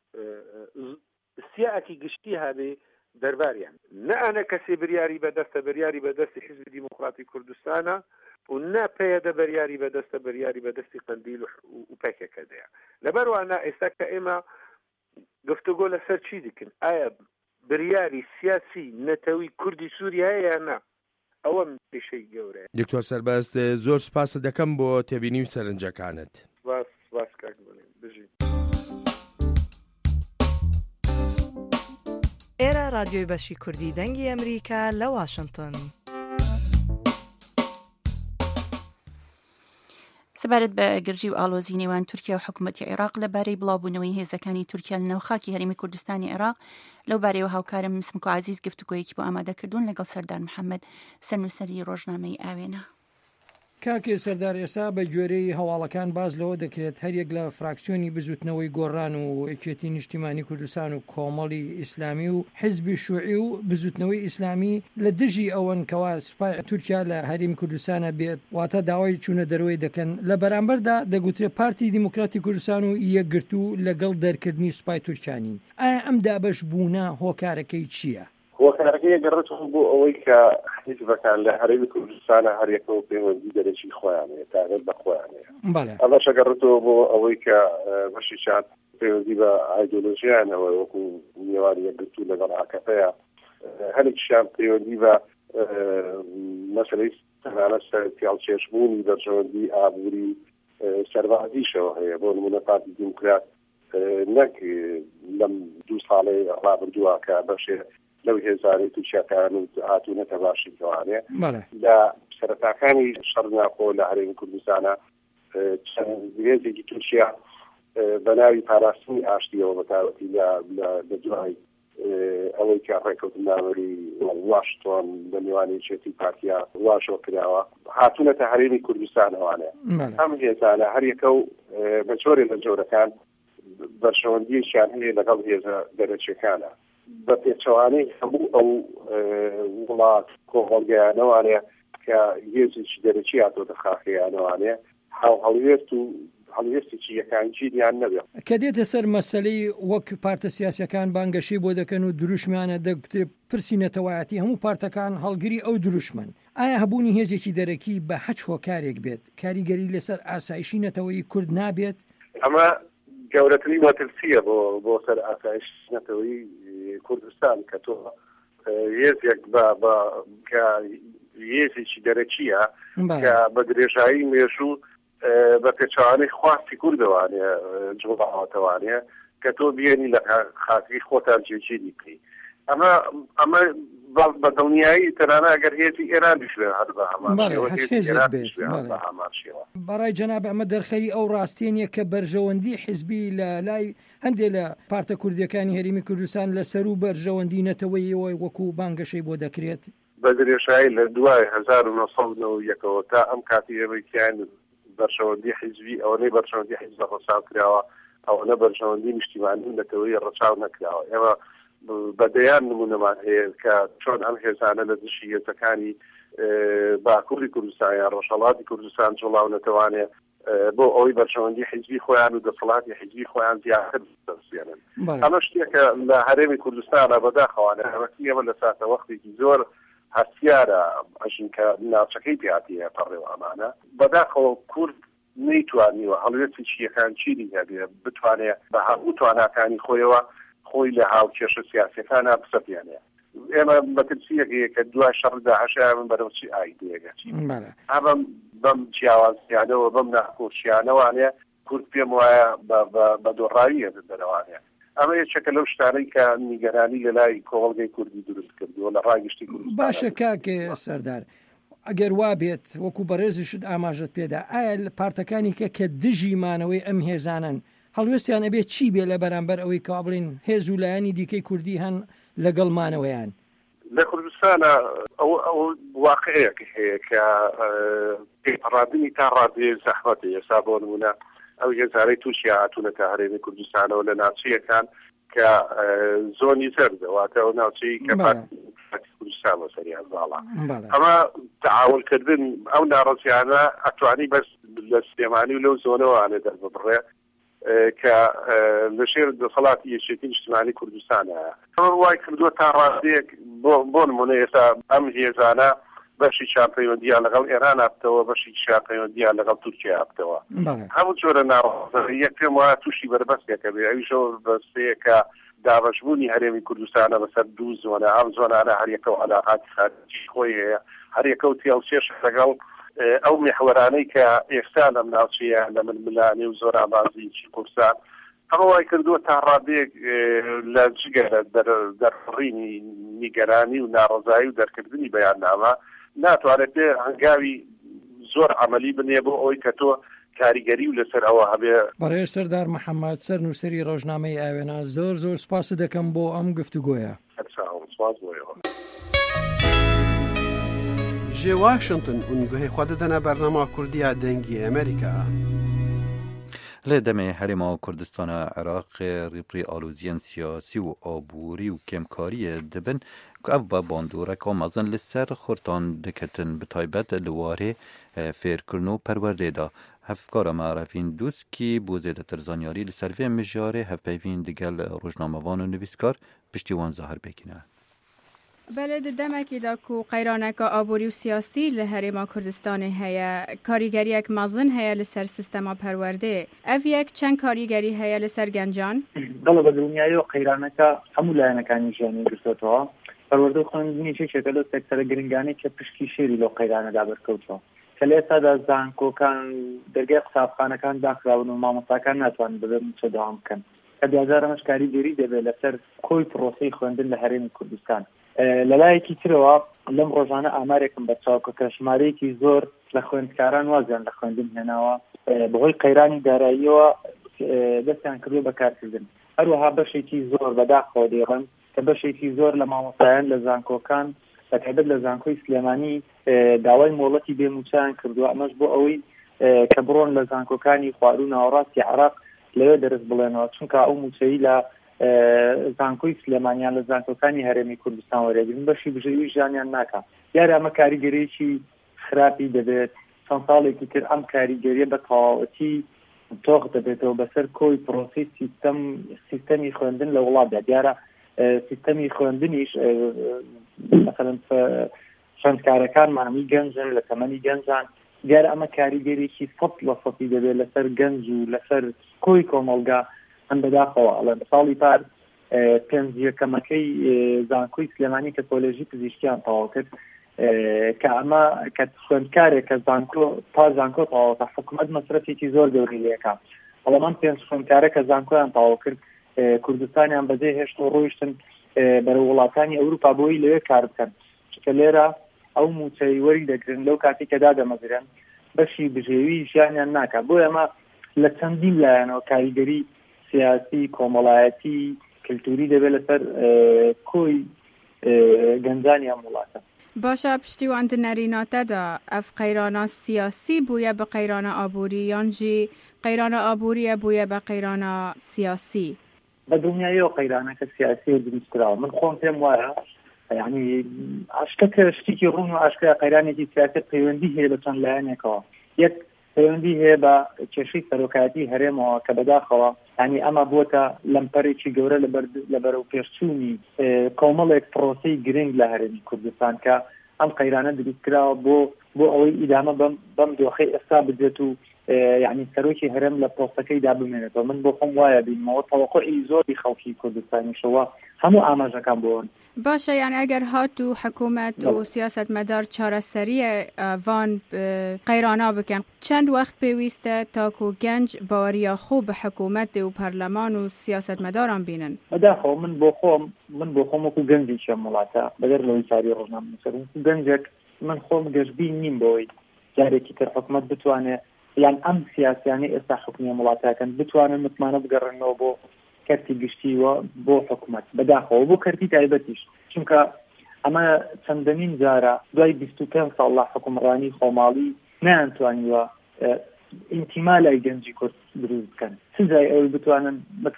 سیاەتی گشتی هەبێ دەرباریان نەئانە کەسێ بریاری بەدەستە بریاری بەدەستی حیزبی دیموکراتی کوردستانە و ناپەیەدە بریاری بەدەستە بریاری بەدەستی قەندیل و پێکەکەدەیە لەبەروانە ئێستا کە ئێمە گفتوگۆ لەسەر چی دکن ئایا بریاری سیاسی نەتەوەی کوردی سووریا هەیە یان نا ئەوە کێشەی گەورەیە. دکتۆر سەربەست زۆر سپاس دەکەم بۆ تێبینی و سەرنجەکانت. سپاس کاک بژین. ئێرە رادیۆی بەشی کوردی دەنگی ئەمریکا لە واشنگتن. سەبارەت بە گرژی و ئاڵۆزی نێوان تورکیا و حکوومەتی عێراق لەبارەی بڵاوبوونەوەی هێزەکانی تورکیا لە ناوخاکی هەرێمی کوردستانی عێراق لەو بارەیەوە هاوکارم مسمک و عزیز گفتوگۆیەکی بۆ ئامادەکردوون لەگەڵ سەردار محەممەد سەرنووسەری ڕۆژنامەی ئاوێنە. کاکێ سەردار ئێستا بە گوێرەی هەواڵەکان باز لەوە دەکرێت هەریەک لە فراکسیۆنی بزوتنەوەی گۆڕان و یەکێتی نیشتیمانی کوردستان و کۆمەڵی ئیسلامی و حیزبی شوعی و بزوتنەوەی ئیسلامی لە دژی ئەوەن کەوا سوپای تورکیا لە هەرێمی کوردستانە بێت واتە داوای چوونە دەرەوەی دەکەن لە بەرامبەردا دەگوترێت پارتی دیموکراتی کوردستان و یەکگرتو لەگەڵ دەرکردنی سوپای تورکیانین. ئایا ئەم دابەش بوونە هۆکارەکەی چییە؟ هۆکارەکەی گەڕێتەوە بۆ ئەوەی کە حیزبەکان لە هەرێمی کوردستانە هەرێکەوە پەیوەندی دەرەکی خۆیانەیە تاغێت بە خۆیانەیە. ئەمەش گەڕێتەوە بۆ ئەوەی کە بەشیشان پەیوەندی بە ئایدۆلۆژیانەوە وەکو نێوانی یەکگرتو لەگەڵ ئاکەپەیە هەرێکیشیان پەیوەندی بە مەسەلەی تەنانە سەرەتیاڵ چێژبوونی بەرژەوەندی ئابووری سەربازیشەوە هەیە. بۆ نمونە پارتی دیموکرات نەک لەم 2 ساڵەی ڕابردووە کە بەشێ لەو هێزاری تووشیەکان و هاتوونەتە باشی کەوانێ لە سەرەتاکانی شەڕناخۆ لە هەرێمی کوردستانە چەند هێزێکی تووشیا بە ناوی پاراستنی ئاشتیەوە بەتابەتی لە دوای ئەوەی کە ڕێکەوتنامەری واشتۆن لە میوانی چێتی پارتیا واشۆ کراوە هاتوونەتە هەرێمی کوردستان ئەوانێ. ئەم هێزانە هەریەکە و بە جۆرێ لە جۆرەکان بەرژەوەندیشیان هەیە لەگەڵ هێزە دەرەچیەکانە بە پێچەوانەی هەموو ئەو وڵات کۆمەڵگەیانەوانێ کە هێزێکی دەرەچی هاتۆتە خاخەیانەوانێ هەڵوێست و هەڵوێستێکی یەکانجییان نەبێت. کە دێتە سەر مەسەلەی وەک پارتە سیاسەکان بانگەشەی بۆ دەکەن و دروشمانە دەگوترێت پرسی نەتەوایەتی هەموو پارتەکان هەڵگری ئەو دروشمن. ئایا هەبوونی هێزێکی دەرەکی بە هەچ هۆکارێک بێت کاریگەری لەسەر ئاسایشی نەتەوەی کورد نابێت؟ ئەمە گەورەترین وەترسیە بۆ سەر ئاسایش نەتەوەی کوردستان کە تۆ هێزێک کە هێزێکی دەرەچیە کە بە درێژایی مێژوو بە پێچوانەی خواستی کوردەوانێ جوڵاواتەوانێ کە تۆ بێنی لە خاکی خۆتان جێگیری بکەی. ئەمە بە دڵنیایی تەنانە ئەگەر هێزی ئێران بشوێ هەر بە هەماشێوە. بەڕای جەناب ئەمە دەرخەری ئەو ڕاستێنیە کە بەرژەوەندی حیزبی لە لای هەندێک لە پارتە کوردیەکانی هەرێمی کوردستان لەسەر و بەرژەوەندی نەتەوەیەوە وەکو بانگەشەی بۆ دەکرێت. بە درێژایی لە دوای 1990 تا ئەم کاتی ئێمەکیان بەرژەوەندی حیزبی ئەوەی بەرژەوەندی حیزب ڕەچاو کراوە ئەوەنە بەرژەوەندی نیشتیمانی نەتەوەی ڕەچاو نەکراوە. ئێمە بەدەیان نمونەمان هەیە کە چۆن ئەم هێزانە لە دژی هێزەکانی باکووری کوردستان یان ڕۆژهەڵاتی کوردستان جوڵاو نەتەوانێ بۆ ئەوەی بەرژەوەندی حیزبی خۆیان و دەسەڵاتی حیزبی خۆیان زیاتر دەستێنن. ئەمە شتێکە لە هەرێمی کوردستانە بەداخەوانە ئەمەکی ئێمە لە ساتە وەختێکی زۆر هەستیارە ئەژین کە ناوچەکەی پیاتیە پەڕێوە ئەمانە بەداخەوە کورد نەیتوانیوە هەڵوێستی یەکان چیری هەبێ بتوانێت بە هەموو تواناکانی خۆیەوە خۆی لە هاوکێشە سیاسەکانە بسەپێنێ. ئێمە بەترسیەکەیە کە دوای شەڕدا هەشایە من بەرەوچی ئایدەیەگەچی بەم جیاوازیانەوە بەم ناخۆشیانەوانێ کورد پێم وایە بە دۆڕاویە دەروانێ. ئەمە یەکێکە لەو شتانەی کە نیگەرانی لە لای کۆمەڵگەی کوردی دروست کردووە لە ڕاگشتی کوردستان. باشە کاکێ سەردار ئەگەر وا بێت وەکو بەڕێزیشت ئاماژت پێدا ئایا لە پارتەکانی کە دژی مانەوەی ئەم هێزانن هەڵوێستیان ئەبێت چی بێ لە بەرامبەر ئەوەی کا بڵین هێز و لایەنی دیکەی کوردی هەن لەگەڵ مانەوەیان لە کوردستانە ئەو واقعەیەک هەیە کە پێڕادنی تا ڕادێ زەحمەتە. ئێستا بۆ نمونە ئەو هێزارەی تووشی هاتوونەتە هەرێمی کوردستانەوە لە ناوچەیەکان کە زۆنی زەردەواتە ئەو ناوچەی کە کوردستان وەسەریان زاڵە. ئەمە تەعاونکردن ئەو ناڕەزیانە ئەتوانی بەس لە سلێمانی و لەو زۆنەوانە دەربڕێ کە لەشێر دەسەڵاتی یەکێتی نیشتیمانی کوردستانە. ئەمە وای کردووە تا ڕاستەیەک بۆ نمونە ئێستا ئەم هێزانە بەشی پەیوەندیان لەگەڵ ئێران هاتەوە بەشی پەیوەندیان لەگەڵ تورکیا هاتەوە. هەموو جۆرە ناڕەزیە پێم وایە تووشی بەربەستێکە بێ ئەویشەوە بەستەیە کە دابەشبوونی هەرێمی کوردستانە بەسەر دوو زۆنە ئەم زۆنانە هەریەکە و عەلاقاتی خارجی خۆی هەیە هەریەکە و تێڵچێش لەگەڵ ئەو میحوەرانەی کە ئێستا لەم ناوچەیە لە ململانێ و زۆرامازیی قورسان ئەمە وای کردووە تا ڕادێک لە جگەرە دەرڕینی نیگەرانی و ناڕەزایی و دەرکردنی بەیاننامە ناتوانێت هەنگاوی زۆر عملی بنێ بۆ ئەوەی کە تۆ کاریگەری و لەسەر ئەوە هەبێ. بەڕێز سەردار محەممەد سەر نووسری ڕۆژنامەی ئاوێنە زۆر سوپاس دەکەم بۆ ئەم گفتوگۆیە. جێ واشنگتن اونگوهی خوددەنە بەرنامە کوردیە دەنگی ئەمریکا. لە دەمێ هەرێما کوردستانە عێراق ڕیپڕی ئالۆزیەن سیاسی و ئابووری و کێمکاریە دەبن کە ئەف بە باندۆرەکە مەزن لەسەر خورتان دەکەتن بتایبەت لە وارێ فێرکردن و پەروەردەدا هەفکارە مەعرەفین دووسکی بۆ زێدەتر زانیاری لەسەر vê mijarê hevpeyvîn digel rojnamevan û nivîskar piştî wan zahir bêkîne. بله دمکی دا کو قیرانک آبوری و سیاسی لهرما کردستان هیا کاریگریک مازن هیا لسر سیستما پرورده اف یک چند کاریگری هیا لسر گنجان دل به دنیای و قیرانک همون لعنکانی جانی گرفتها پرورده خوندنی چه شکل سکتر گرینگانی که پشکی شیری لو قیرانه دابر کوچو کلیسا دا زانکو کان درگه قصابخانه کان داخل و ماموسا کان نتوان بدون چه دام کن کدی ازارمش کاریگری ده لسر کوی پروسی خوندن لهرم کردستان لەلایەکی ترەوە لەم ڕۆژانە ئامارێکم بەرچاوکە کە ژمارەیەکی زۆر لە خوێندکاران وازیان لە خوێندن هێناوە بەهۆی قەیرانی داراییەوە دەستیان کردووە بەکارکردن هەروەها بەشێکی زۆر بەداخەوە دێڕن کە بەشێکی زۆر لە مامۆستایان لە زانکۆکان بەتایبەت لە زانکۆی سلێمانی داوای مۆڵەتی بێموچیان کردووە ئەمەش بۆ ئەوەی کە بڕۆن لە زانکۆکانی خوارد و ناوەڕاستی عێراق لەوێ دەرس بڵێنەوە چونکە ئەو موچەی لە زانکۆی سلێمانیان لە زانکۆکانی هەرێمی کوردستان وەرەگرن بەشی بژێوی ژیانیان ناکە یارە ئەمە کاریگەریەکی خراپی دەبێت چەند ساڵێکی تر ئەم کاریگەریە بە تەواوەتی تۆق دەبێتەوە بەسەر کۆی پرۆسی سیستەمی خوێندن لە وڵاتدا دیارە سیستەمی خوێندنیش مثلا خوێندکارەکان مامی گەنجن لە تەمەنی گەنجان دیارە ئەمە کاریگەریەکی 100% دەبێت لەسەر گەنج و لەسەر کۆی کۆمەلگا ئەم بەداخەوە ئەڵێن ساڵی پار پێنجیەکەمەکەی زانکۆی سلێمانی کە کۆلێژی پزیشکیان تەواو کرد کە ئەمە کە خوێندکارێک کە تا زانکۆ تەواوکە حکوومەت مەسرەفێکی زۆر گەورەی لێکا بەڵام پێنج خوێندکارە کە زانکۆیان تەواو کرد کوردستانیان بەجێ هێشت و ڕۆیشتن بەرەو وڵاتانی ئەوروپا بۆی لەوێ کار بکەن چکە لێرە ئەو موچەی وەری دەگرن لەو کاتی کە دادەمەزرێن بەشی بژێوی ژیانیان ناکە بۆیە ئەمە لە چەندین لایەنەوە کاریگەری سیاسی کۆمەڵایەتی کلتوری دەبێت لەسەر کۆی گەنجانی ئەم وڵاتە باشە پشتیوان نەریناتەدا ئەف قەیرانە سیاسی بووە بە قەیرانە ئابووری یانجی قەیرانە ئابووریە بووە بە قەیرانە سیاسی بە دنیایەوە قەیرانەکە سیاسی دروستکراوە من خۆم پێم وایە یعنی ئاشکە شتێکی ڕوون و ئاشکرا قەیرانێکی سیاسی پەیوەندی هەیە بە چەند لایەنێکەوە یەک پەیوەندی هەیە بە کێشەی سەرۆکایەتی هەرێمەوە کە بەداخەوە ینی ئەمە بووەتە لەمپەرێکی گەورە لەبەرەو پێشچوونی کۆمەڵێک پرۆسەی گرنگ لە هەرێمی کوردستان کە ئەم قەیرانە دروستکراوە بۆ ئەوەی ئیدامە بەم دۆخەی ئێستا بدێت و یعنی سەرۆکی هەرێم لە پۆستەکەیدا بمێنێتەوە من بۆ خۆم وایە بینمەوە تەوەقعی زۆری خەڵکی کوردستانیشەوە هەموو ئاماژەکان بۆن باشە یعنی ئەگەر هات و حکوومەت و سیاستمەدار چارەسەریە وان قەیرانە بکەن چەند وەخت پێویستە تاکو گەنج باوەریە خوب بە حکوومەت و پەرلەمان و سیاستمەداران بینن بەداخەوە من بۆ خۆم وەکو گەنجی چێم وڵاتە بەگەر لەوەی چاری ڕۆژنامەنووسەر گەنجێک من خۆم گەشتبین نیم بۆی جارێکی تر حکوومەت بتوانێت یان ئەم سیاسیانی ئێستا حکومی وڵاتەکەن بتوانن متمانە بگەڕێنەوە بۆ کەرتی گشتیوە بۆ حکوومەت بەداخەوە بۆ کەرتی تایبەتیش چونکە ئەمە چەندەمین جارە دوای 25 ساڵ لە حکومڕانی خۆماڵی نەیانتوانیوە ئینتیما لای گەنجی کورد دروست بکەن سزای ئەوی بتوانن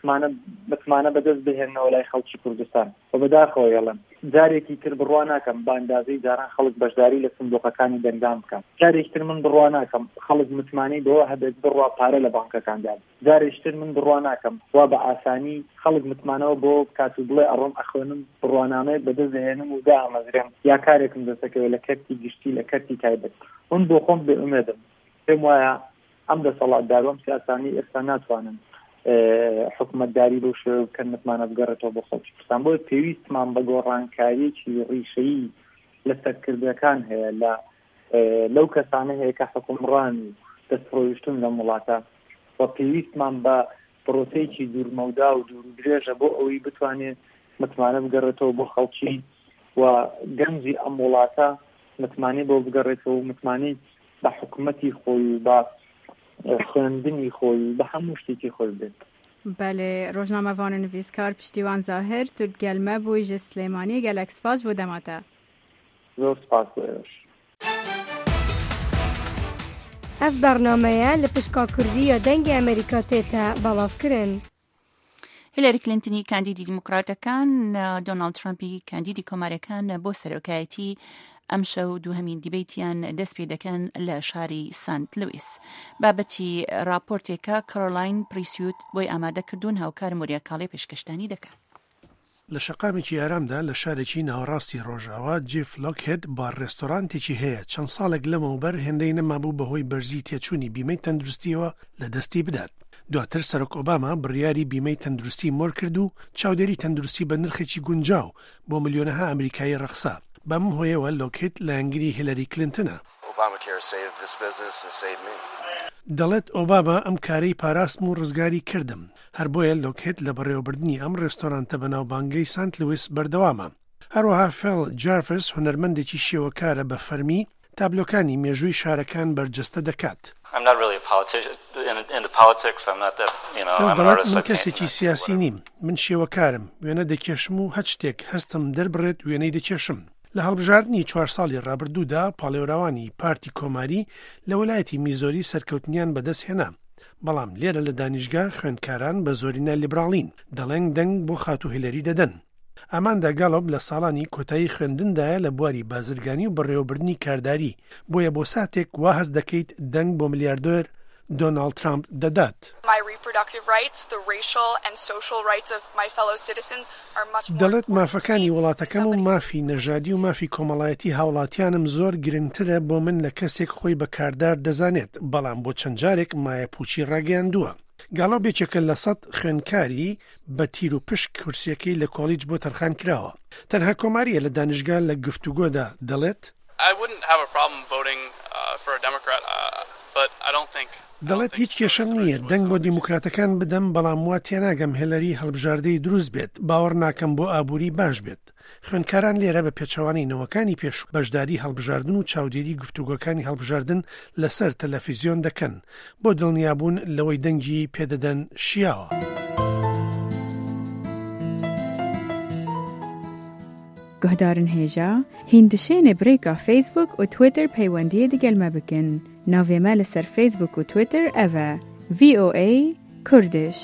متمانە بەدەست بهێنەوە لای خەڵکی کوردستان و بەداخەوە یەڵێن جارێکی تر بڕوا ناکەم بە ئەندازەی جاران خەڵک بەشداری لە سندوقەکانی دەنگدان بکەن جارێکتر من بڕوا ناکەم خەڵک متمانەی بەوە هەبێت بڕوا پارە لە بانکەکاندان جارێکتر من بڕوا ناکەم وا بە ئاسانی خەڵک متمانەوە بۆ کات و بڵێ ئەڕۆم ئەخوێنم بڕوانامەیە بەدەست دەهێنم و دامەزرێم یا کارێکم دەستەکەوێت لە کەرتی گشتی لە کەرتی تایبەت من بۆ خۆم بێ ئومێدم پێم وایە ئەم دەسەڵاتدارۆم سیاسانی ئێستا ناتوانن حکومتداری بۆ شێوە بکەن متمانە بگەڕێتەوە بۆ خەڵکی کوردستان بۆ پێویستمان بە گۆڕانکاریەکی ڕیشەیی لە سەرکردەکان هەیە لەو کەسانە هەیە کە حکومڕان و دەستڕۆیشتن لە وڵاتە و پێویستمان بە پرۆسەیەکی دوورمەودا و دوورودرێژە بۆ ئەوەی بتوانێت متمانە بگەڕێتەوە بۆ خەڵکی و گەنجی ئەم وڵاتە متمانەی بۆ بگەڕێتەوە و متمانەی بە حکومەتی خۆی و بە خوێندنی خۆی بە هەموو شتێکی خۆی بێت. بله، روزنامه‌وان و نویسکار پشتیوان زاهر تو گلمه بویژ سلیمانی گلک سپاس و دماته. زۆر سپاس بۆیش. ئەف بەرنامەیە لە پشکا کوردی یا دەنگی ئەمریکا تێتە بەڵاوکردن. هیلاری کلینتنی کاندیدی دیموکراتەکان دۆناڵد ترامپی کاندیدی کۆمارەکان بۆ سەرۆکایەتی ئەم شەو دووهەمین دیبیتیان دەست پێ دەکەن لە شاری سانت لوئیس. بابەتی راپۆرتێکە کەرۆلاین پریسیوت بۆی ئامادەکردوون هاوکار مۆریا کاڵێ پێشکەشتانی دەکات. لە شەقامێکی ئارامدا لە شارێکی ناوەڕاستی ڕۆژاوا جێف لۆکهێد بار ڕێستۆرانتێکی هەیە چەند ساڵێک لەمەوبەر هێندەی نەمابوو بەهۆی بەرزی تێچوونی بیمەی تەندروستیەوە لە دەستی بدات. دواتر سەرۆک ئۆباما بڕیاری بیمەی تەندروستی مۆر کرد و چاودێری تەندروستی بە نرخێکی گونجاو بۆ ملیۆنەها ئەمریکایی ڕەخسا. بەم هۆیەوە لۆکهێد لە ئەنگری هیلاری کلینتنە. دەڵێت ئۆباما ئەم کارەی پاراستم و ڕزگاری کردم. هەر بۆیە لۆکهێد لە بەڕێوەبردننی ئەم ڕێستۆرانتە بەناوبانگەی سانت لوئیس بەردەوامە. هەروەها فێڵ جارفس هونەرمەندێکی شێوەکارە بە فەرمی تابلۆکانی مێژووی شارەکان بەرجەستە دەکات. دەڵێت من کەسێکی سیاسی نیم، من شێوەکارم، وێنە دەکێشم و هەچ شتێک هەستم دەربڕێت وێنەی دەکێشم. لە هەڵبژاردننی 4 ساڵی ڕابردوودا پاڵێوراوانی پارتی کۆماری لە وەلایەتی میزۆری سەرکەوتنیان بەدەست هێنا. بەڵام لێرە لە دانیشگا خوێندکاران بە زۆرینە لیبراڵین دەڵێن دەنگ بۆ خاتو هیلەری دەدەن. ئاماندا گاڵۆب لە ساڵانی کۆتایی خوێندندایە لە بواری بازرگانی و بەڕێوەبردننی کارداری، بۆیە بۆ ساتێک وا هەست دەکەیت دەنگ بۆ ملیاردۆر دۆناڵد ترامپ دەدات. دەڵێت مافەکانی وڵاتەکەم و مافی نەژادی و مافی کۆمەڵایەتی هاوڵاتیانم زۆر گرنگترە بۆ من لە کەسێک خۆی بە کاردار دەزانێت، بەڵام بۆ چەند جارێک مایە پوچی ڕاگەیاندووە. گاڵۆبێکێکە لە 100 خوێندکاری بە تیر و پشک کورسیەکەی لە کۆلیج بۆ تەرخان کراوە. تەنها کۆماریە لە دانیشگا لە گفتوگۆدا دەڵێت دەڵێت هیچ کێشەم نییە دەنگ بۆ دیموکراتەکان بدەم، بەڵام وا تێناگەم هێلەری هەڵبژاردەی دروست بێت، باوەڕ ناکەم بۆ ئابووری باش بێت. خوێندکاران لێرە بە پێچەوانەی نەوەکانی پێش بەشداری هەڵبژاردن و چاودێری گفتوگۆکانی هەڵبژاردن لەسەر تەلەڤیزیۆن دەکەن بۆ دڵنیابوون لەوەی دەنگی پێدەدەن شیاوە. گهدارن هێژا هیندشێنێ برێکا فیسبوک و تویتر پەیوەندیە دەگەلمە بکەن. ناوێمە لەسەر فیسبوک و تویتر ئەڤە VOA کوردش.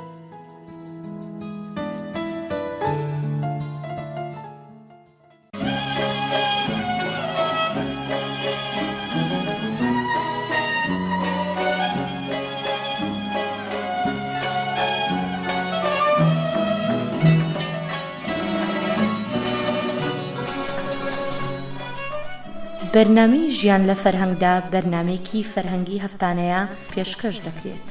بەرنامەی ژیان لە فەرهەنگدا بەرنامەیەکی فەرهەنگی هەفتانەیە پێشکەش دەکرێت.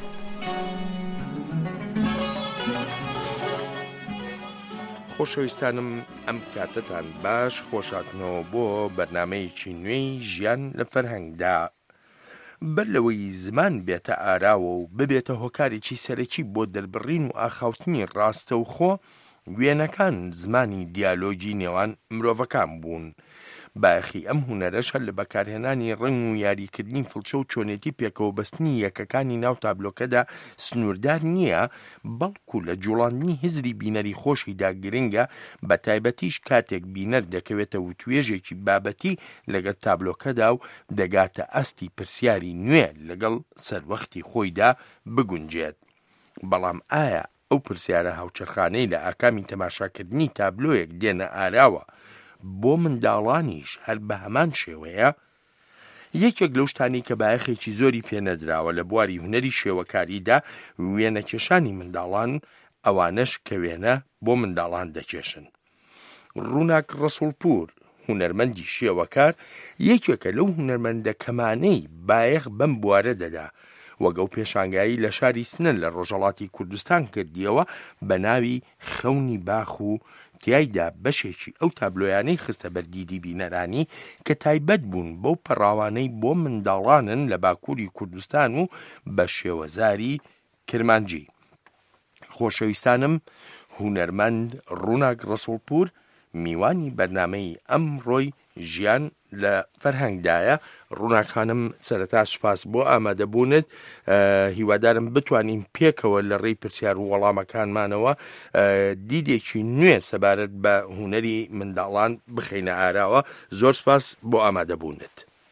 خۆشەویستانم ئەم کاتتان باش خۆشاتنەوە بۆ بەرنامەیەکی نوێی ژیان لە فەرهەنگدا. بەر لەوەی زمان بێتە ئاراوە و ببێتە هۆکارێکی سەرەکی بۆ دەربڕین و ئاخاوتنی ڕاستە و خۆ، وێنەکان زمانی دیالۆگی نێوان مرۆڤەکان بوون. باخی ئەم هونەرەش هەر لە بەکارهێنانی ڕنگ و یاریکردنی فڵچە و چۆنێتی پێکەوە بەستنی یەکەکانی ناو تابلۆکەدا سنووردار نییە، بەڵکو لە جوڵاندنی هزری بینەری خۆشیدا گرنگە، بە تایبەتیش کاتێک بینەر دەکەوێتە و توێژێکی بابەتی لەگەڵ تابلۆکەدا و دەگاتە ئەستی پرسیاری نوێ لەگەڵ سەروەختی خۆیدا بگونجێت. بەڵام ئایا ئەو پرسیارە هاوچەرخانەی لە ئاکامی تەماشاکردنی تابلۆیەک دێنە ئاراوە بۆ منداڵانیش هەر بە هەمان شێوەیە؟ یەکێک لەو شتانی کە بایەخێکی زۆری پێنەدراوە لە بواری هونەری شێوەکاریدا وێنەکێشانی منداڵان، ئەوانش کە وێنە بۆ منداڵان دەکێشن. ڕووناک ڕەسوڵپور هونەرمەندی شێوەکار یەکێکە لەو هونەرمەندە کەمانەی بایەخ بەم بوارە دەدا وەگە و پێشانگایی لە شاری سنە لە ڕۆژهەڵاتی کوردستان کردیەوە بە ناوی خەونی باخ و تیایدا بەشێکی ئەو تابلۆیانەی خستە بەردیدی بینەرانی کە تایبەت بوون بەو پەڕاوانەی بۆ منداڵانن لە باکووری کوردستان و بە شێوەزاری کرمانجی. خۆشەویستانم، هونەرمەند ڕووناک ڕەسوڵپور میوانی بەرنامەی ئەمڕۆی ژیان لە فەرهەنگدایە. ڕووناک خانم، سەرەتا سوپاس بۆ ئامادەبوونت. هیوادارم بتوانین پێکەوە لە ڕێی پرسیار و وەڵامەکانمانەوە دیدێکی نوێ سەبارەت بە هونەری منداڵان بخەینە ئاراوە. زۆر سپاس بۆ ئامادەبوونت.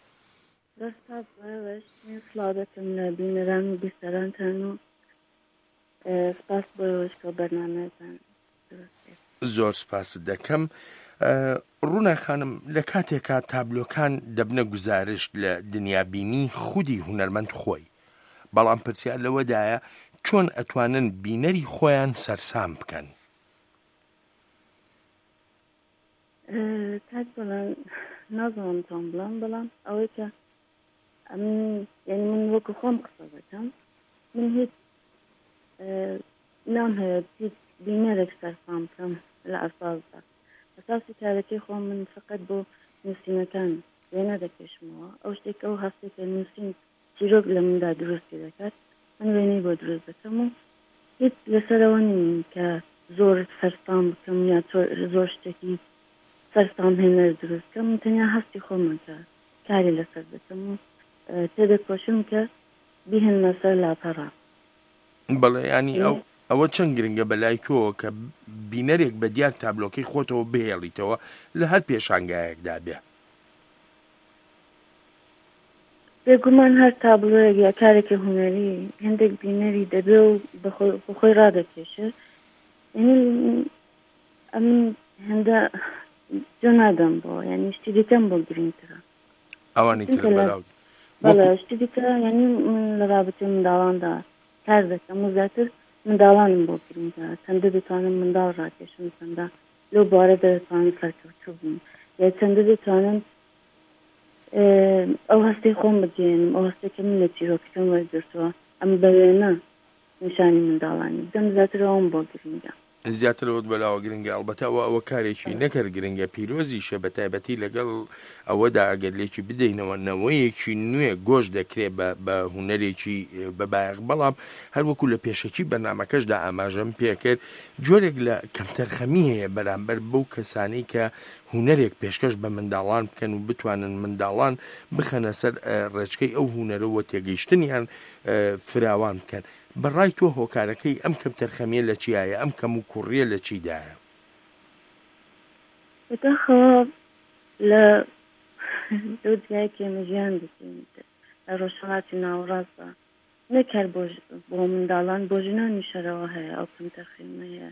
سڵاوەتم لە بینەران و بیستەرانتان و سپاس بۆەوەش کە بەرنامەتان. زۆر سپاس دەکەم. ڕووناک خانم، لە کاتێکا تابلۆکان دەبنە گزارش لە دنیابینی خودی هونەرمەند خۆی، بەڵام پرسیار لەوەدایە چۆن ئەتوانن بینەری خۆیان سەرسام بکەن؟ کات بەڵام نازانم تۆم بڵام، بەڵام ئەوەی کە یعنی من وەکو خۆم قسە دەکەم، من هیچ نام هەیە هیچ بینەرێک سەرسام بکەم لە ئەساسدا. ئەساسی کارەکەی خۆم من فقط بۆ نووسینەکان وێنە دەکێشمەوە. ئەو شتێک ئەو هەستێکە نووسین چیرۆک لە مندا دروستی دەکات، من وێنەی بۆ دروست دەکەم و هیچ لەسەرەوە نیم کە زۆر سەرسام بکەم یا زۆر شتێکی سەرسام هێنەر دروست بکەم. من تەنیا هەستی خۆمە کە کاری لەسەر دەکەم و تێدەکۆشم کە بیهێنمە سەر لاپەڕا. بەڵێ ینی ئەوە چەند گرنگە بەلای تۆ کە بینەرێک بە دیار تابلۆکەی خۆتەوە بهێڵیتەوە لە هەر پێشانگایەکدا بێ. بێگومان هەر تابلۆیەک یا کارێکی هونەری هەندێک بینەری دەبێ و بەخۆی ڕادەکێشێت. یعنی ئەمن هەندە جۆ نادەم بۆ، یعنی شتی دیکەم بۆ گرنگترە. ئەوانی تر بەراو بەڵێ شتی دیکە یعنی من لە رابطەی منداڵاندا کار دەکەم و زیاتر منداڵانم بۆ گرنگە. چەندە دەتوانم منداڵ ڕاکێشم، چەندە لەو بارە دەتوانم سەرکەوتوو بووم، یا چەندە دەتوانم ئەو هەستەی خۆم بگەێنم، ئەو هەستێکە من لە چیرۆکەکەم وەرگرتووە، ئەم بەوێنە نیشانی منداڵانی بدەم. زیاتر ئەوم بۆ گرنگە. زیاتر ئەوت بەلاوە گرنگە. ئەڵبەتە ئەوە کارێکی نەکرد گرنگە پیرۆزیشە بە تایبەتی لەگەڵ ئەوەدا ئەگەر لێکی بدەینەوە نەوەیەکی نوێ گۆشت دەکرێت بە هونەرێکی بەبایەق، بەڵام هەروەکو لە پێشەکی بەرنامەکەشدا ئاماژەم پێکرد جۆرێک لە کەمتەرخەمی هەیە بەرامبەر بەو کەسانەی کە هونەرێک پێشکەش بە منداڵان بکەن و بتوانن منداڵان بخەنە سەر ڕێچکەی ئەو هونەرەوە تێگەیشتنیان فراوان بکەن. بەڕای تۆ هۆکارەکەی ئەم کەمتەرخەمیە لە چیایە؟ ئەم کەم و کوڕیە لە چیدایە؟ بەداخەوە لە دو جایەکی ئێمە ژیان دەکەین لە ڕۆژهەڵاتی ناوەڕاستە، نەکار بۆ منداڵان بۆ ژنانی شەرەوە هەیە ئەو کەمتەرخەمە هەیە.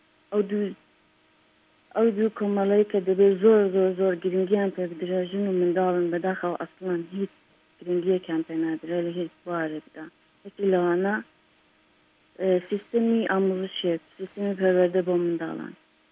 ئەو دوو کۆمەڵەی کە دەبێت زۆر زۆر زۆر گرنگیان پێ بدرێ، ژن و منداڵن بەداخەوە ئەسڵان هیچ گرنگیەکیان پێ نادرێت لە هیچ بوارێکدا. یەکی لەوانە سیستەمی ئامۆژشێت، سیستەمی پەروەردە بۆ منداڵان.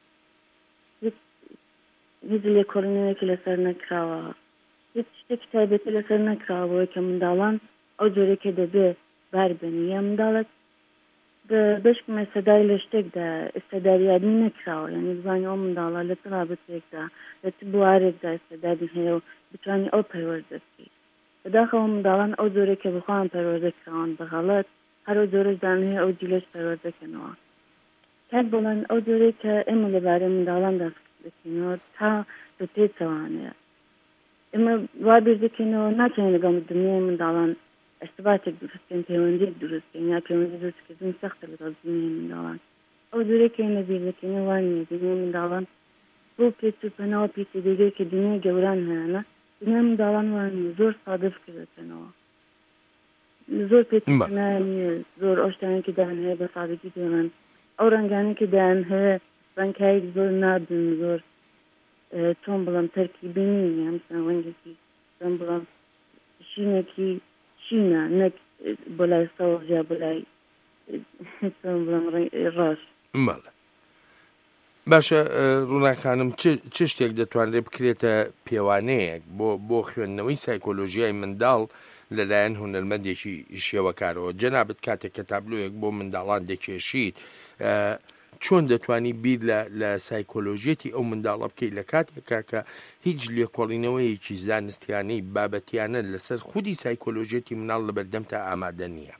هیچ لێکۆڵینەوەیەکی لەسەر نەکراوە، هیچ شتێکی تایبەتی لەسەر نەکراوە بۆی کە منداڵان ئەو جۆرێکە دەبێت بار بێنی، یا منداڵێک بەشکمە سەدای لە شتێکدا ئێستاداریادنی نەکراوە، یعنی بزانانی ئەو منداڵە لە چ رابطەیەکدا لە چ بوارێکدا ئێستاداری هەیە و بتوانانی ئەو پەروەردە بکەیت. بەداخەوە منداڵان ئەو جۆرێکە بخۆیان پەروەردە کراون بەغەڵەت، هەر ئەو جۆرەش دانهەیە ئەو جیلەش پەروەردەکەنەوە. کات بڵێن ئەو جۆرەی کە ئێمە لەبارەی منداڵاندا دەکەینەوە تا بە پێچەوانەیە، ئێمە وا بیر دەکەینەوە ناکەین لەگەڵ دنیای منداڵان ارتباطێک دروستکەین، پەیوەندیێک دروستکەین، یا پەیوەندی دروستکردن سەختە لەگەڵ دنیای منداڵان. ئەو جۆرەی کە ئێمە بیر دەکەینەوە وانە دنیای منداڵان بۆ پێچ و پەناوە پێچەدەگەی کە دنیای گەوران هەیەنە، دنیای منداڵان وانە زۆر سادە فکر دەکەنەوە، زۆر پێچەنانی زۆر ئەو شتانێکی دایان هەیە بە سادەگی دێڵن، ئەو ڕەنگانێکی دایان هەیە ڕەنگایەک زۆر نابن، زۆر چۆن بڵم تەرکیبینی یان ڕەنگێکی چۆن بڵم شینێکی شینە، نەک بۆ لای سەوز یا بۆ لای چۆن بڵم ڕەش. باشە ڕووناکانم چ شتێک دەتوانرێت بکرێتە پێوانەیەک بۆ خوێندنەوەی سایکۆلۆژیای منداڵ لەلایەن هونەرمەندێکی شێوەکارەوە جەنابەت کاتێک کە تابلۆیەک بۆ منداڵان دەکێشیت چۆن دەتوانی بیر لە سایکۆلۆژیەتی ئەو منداڵە بکەیت لە کاتێکا کە هیچ لێکۆڵینەوەیەکی زانستیانەی بابەتیانە لەسەر خودی سایکۆلۆژیەتی مناڵ لە بەردەم تا ئامادە نییە.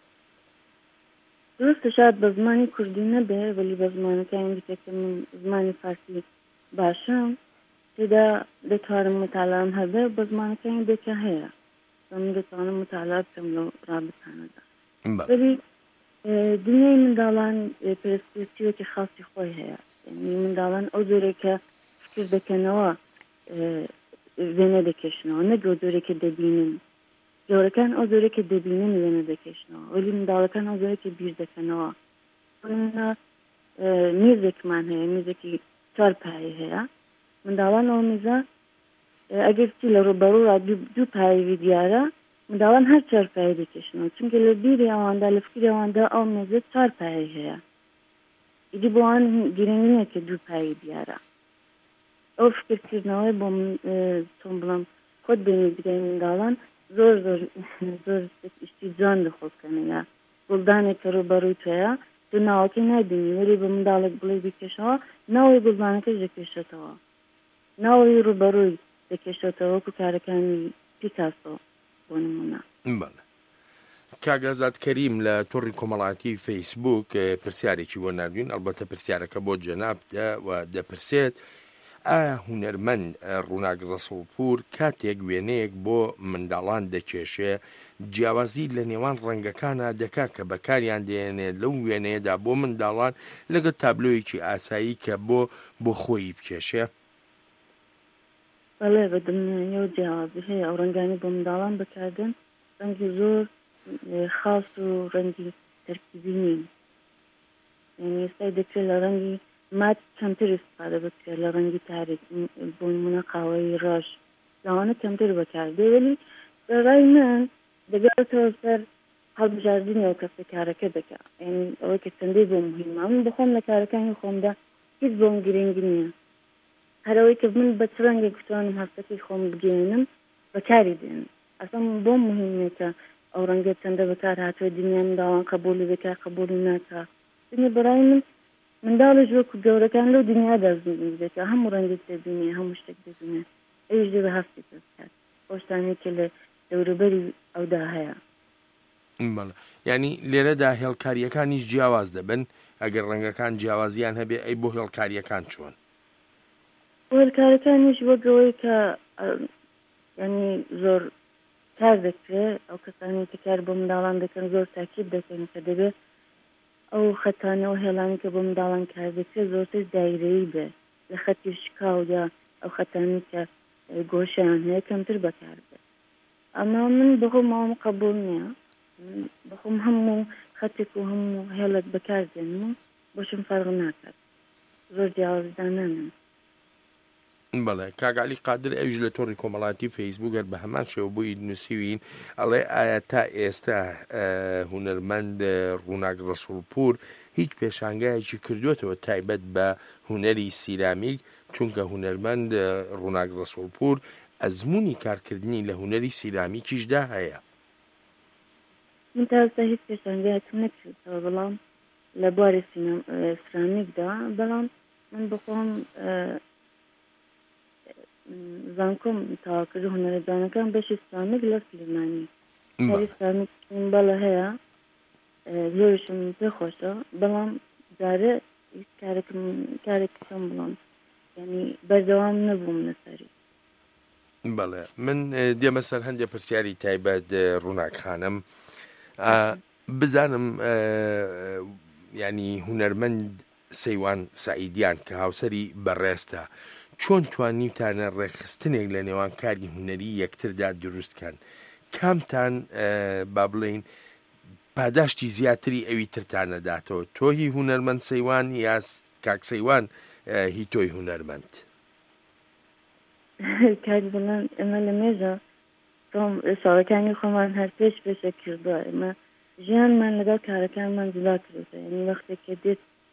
درستە شاید بە زمانی کوردی نەبێ ولی بە زمانەکانی دیکە من زمانی فارسی باشم تێدا دەتوانم مطالعەم هەبێ بە زمانەکانی دیکە هەیە من دەتوانم مطالعە بکەم لەو رابطانەدا ولی دنیای منداڵان پێویستیەکی خاصی خۆی هەیە منداڵان ئەو جۆرێکە فکر دەکەنەوە وێنە دەکێشنەوە نەک ئەو جۆرێکە دەبینن جۆرەکان ئەو جۆرێکە دەبینن وێنە دەکێشنەوە ولی منداڵەکان ئەو جۆرێکی بیر دەکەنەوە میزێکمان هەیە میزێکی 4 پایە هەیە منداڵان ئەو میزە ئەگەر چی لە ڕوبەڕووە 2 پایەوی دیارە منداڵان هەر 4 پایە دەکێشنەوە چونکە لە بیری ئەواندا لە فکری ئەواندا ئەو میزە 4 پایە هەیە ئیدی بۆ ئەوان گرنگ نییە کە 2 پایە دیارە ئەو فکرکردنەوەی بۆ چۆن بڵێم خۆت بینی بیرای منداڵان زۆر شتی جوان دەخۆکەنە یا گوڵدانێک کە ڕوبەڕووی توەیە تو ناوەکەی نبینی وەلی بە منداڵێک بڵێ بکێشەوە ناوەی گوڵدانەکەش دەکێشێتەوە ناوەی ڕوبەڕووی دەکێشێتەوە وەکو کارەکانی پیکاسۆ بۆ نمونە. کاگازات کەریم لە تۆڕی کۆمەڵاتی فەیسبوک پرسیارێکی بۆ نردوین ئەلبەتە پرسیارەکە بۆ جەنابدا و دەپرسێت ئایا هونەرمەند ڕووناک ڕەسوڵپور کاتێک وێنەیەک بۆ منداڵان دەکێشێ جیاوازی لە نێوان ڕەنگەکانە دەکا کە بەکاریان دێنێت لەو وێنەیەدا بۆ منداڵان لەگەڵ تابلۆیەکی ئاسایی کە بۆ خۆی بکێشێ؟ بەڵێ بەدڵنیاییە و جیاوازی هەیە ئەو ڕەنگانی بۆ منداڵان بەکاردن ڕەنگی زۆر خاص و ڕەنگی تەرکیبی نین یعنی ئێستا دەکرێت لە ڕەنگی مات کەمتر استفاده بکرێت لە ڕەنگی تاریک بۆ نمونە قاوەی ڕەش لەوانە کەمتر بەکاردێ وەلی بەڕای من دەگەڕێتەوە سەر هەڵبژاردنەوە کەسە کارەکە دەکات یعنی ئەوەی کە چەندەی بۆ مهمە من بخۆم لە کارەکانی خۆمدا هیچ بۆم گرنگ نییە هەرەوەی کە من بە چ ڕەنگێک بتوانم هەستەکەی خۆم بگەێنم بەکاری دێن ئەسڵ بۆ مهمە کە ئەو ڕەنگە چەندە بەکار هاتووە دنیا منداڵان قبولی بکات قبولی ناکات دنیا بەڕای من منداڵش وەکو گەورەکان لەو دنیادا زیندگی دەکات هەموو ڕەنگێک دەبینێ هەموو شتێک دەبینێت ئەویش دێ بە هەستی بکات خۆشتانی کە لە دەوروبەری ئەودا هەیە. یعنی لێرەدا هێڵکاریەکانیش جیاواز دەبن ئەگەر ڕەنگەکان جیاوازیان هەبێ ئەی بۆ هێڵکاریەکان چۆن؟ هێڵکاریەکانیش وەگەوەی کە ینی زۆر کار دەکرێت ئەو کەسانی کە کار بۆ منداڵان دەکەن زۆر تاکید دەکەن کە دەبێت ئەو خەتانەوە هێڵانی کە بۆ منداڵان کار دەکرێت زۆرتر دایرەیی بێ لە خەتی شکاودا ئەو خەتانی کە گۆشیان هەیە کەمتر بەکار بێت ئەمە من بەخۆم ماوەم قبول نییە بەخۆم هەموو خەتێک و هەموو هێڵێک بەکاردێنم و بۆشم فەرق ناکات زۆر جیاوازدانانم. بەڵێ کاگالی قادر ئەویش لە تۆڕی کۆمەڵاتی فەیسبوکەر بە هەمان شێوە بووی نووسیوین ئەڵێ ئایا تا ئێستا هونەرمەند ڕووناک ڕەسوڵپور هیچ پێشانگایەکی کردوێتەوە تایبەت بە هونەری سیرامیک چونکە هونەرمەند ڕووناک ڕەسوڵپور ئەزموونی کارکردنی لە هونەری سیرامیکیشدا هەیە. من تا ئێستا هیچ پێشانگایەکم نەکردەوە بەڵام لە بواری سیرامیکدا بەڵام من بخۆم زانکۆم تاواکردی هونەرەدانەکان بەشی سیرامیک لە سلێمانی کاری سیرامیک بەڵە هەیە زۆرشم پێخۆشە بەڵام جارە هیچ کارێکم بڵام یعنی بەردەوام نەبووم لەسەری. بەڵێ من دێمە سەر هەندێک پرسیاری تایبەت ڕووناک خانم بزانم ینی هونەرمەند سەیوان سعیدیان کە هاوسەری بەڕێستە چۆن توانیتانە ڕێخستنێک لە نێوان کاری هونەری یەکتردا دروستکەن کامتان با بڵێین پاداشتی زیاتری ئەوی ترتانەداتەوە تۆهی هونەرمەند سەیوان یا کاک سەیوان هی تۆی هونەرمەند؟ کاری بڵێن ئەمە لە مێژە ساڵەکانی خۆمان هەر پێشە کردووە ئێمە ژیانمان لەگەڵ کارەکانمان جولا کردوە یعنی وەختێک کە دێت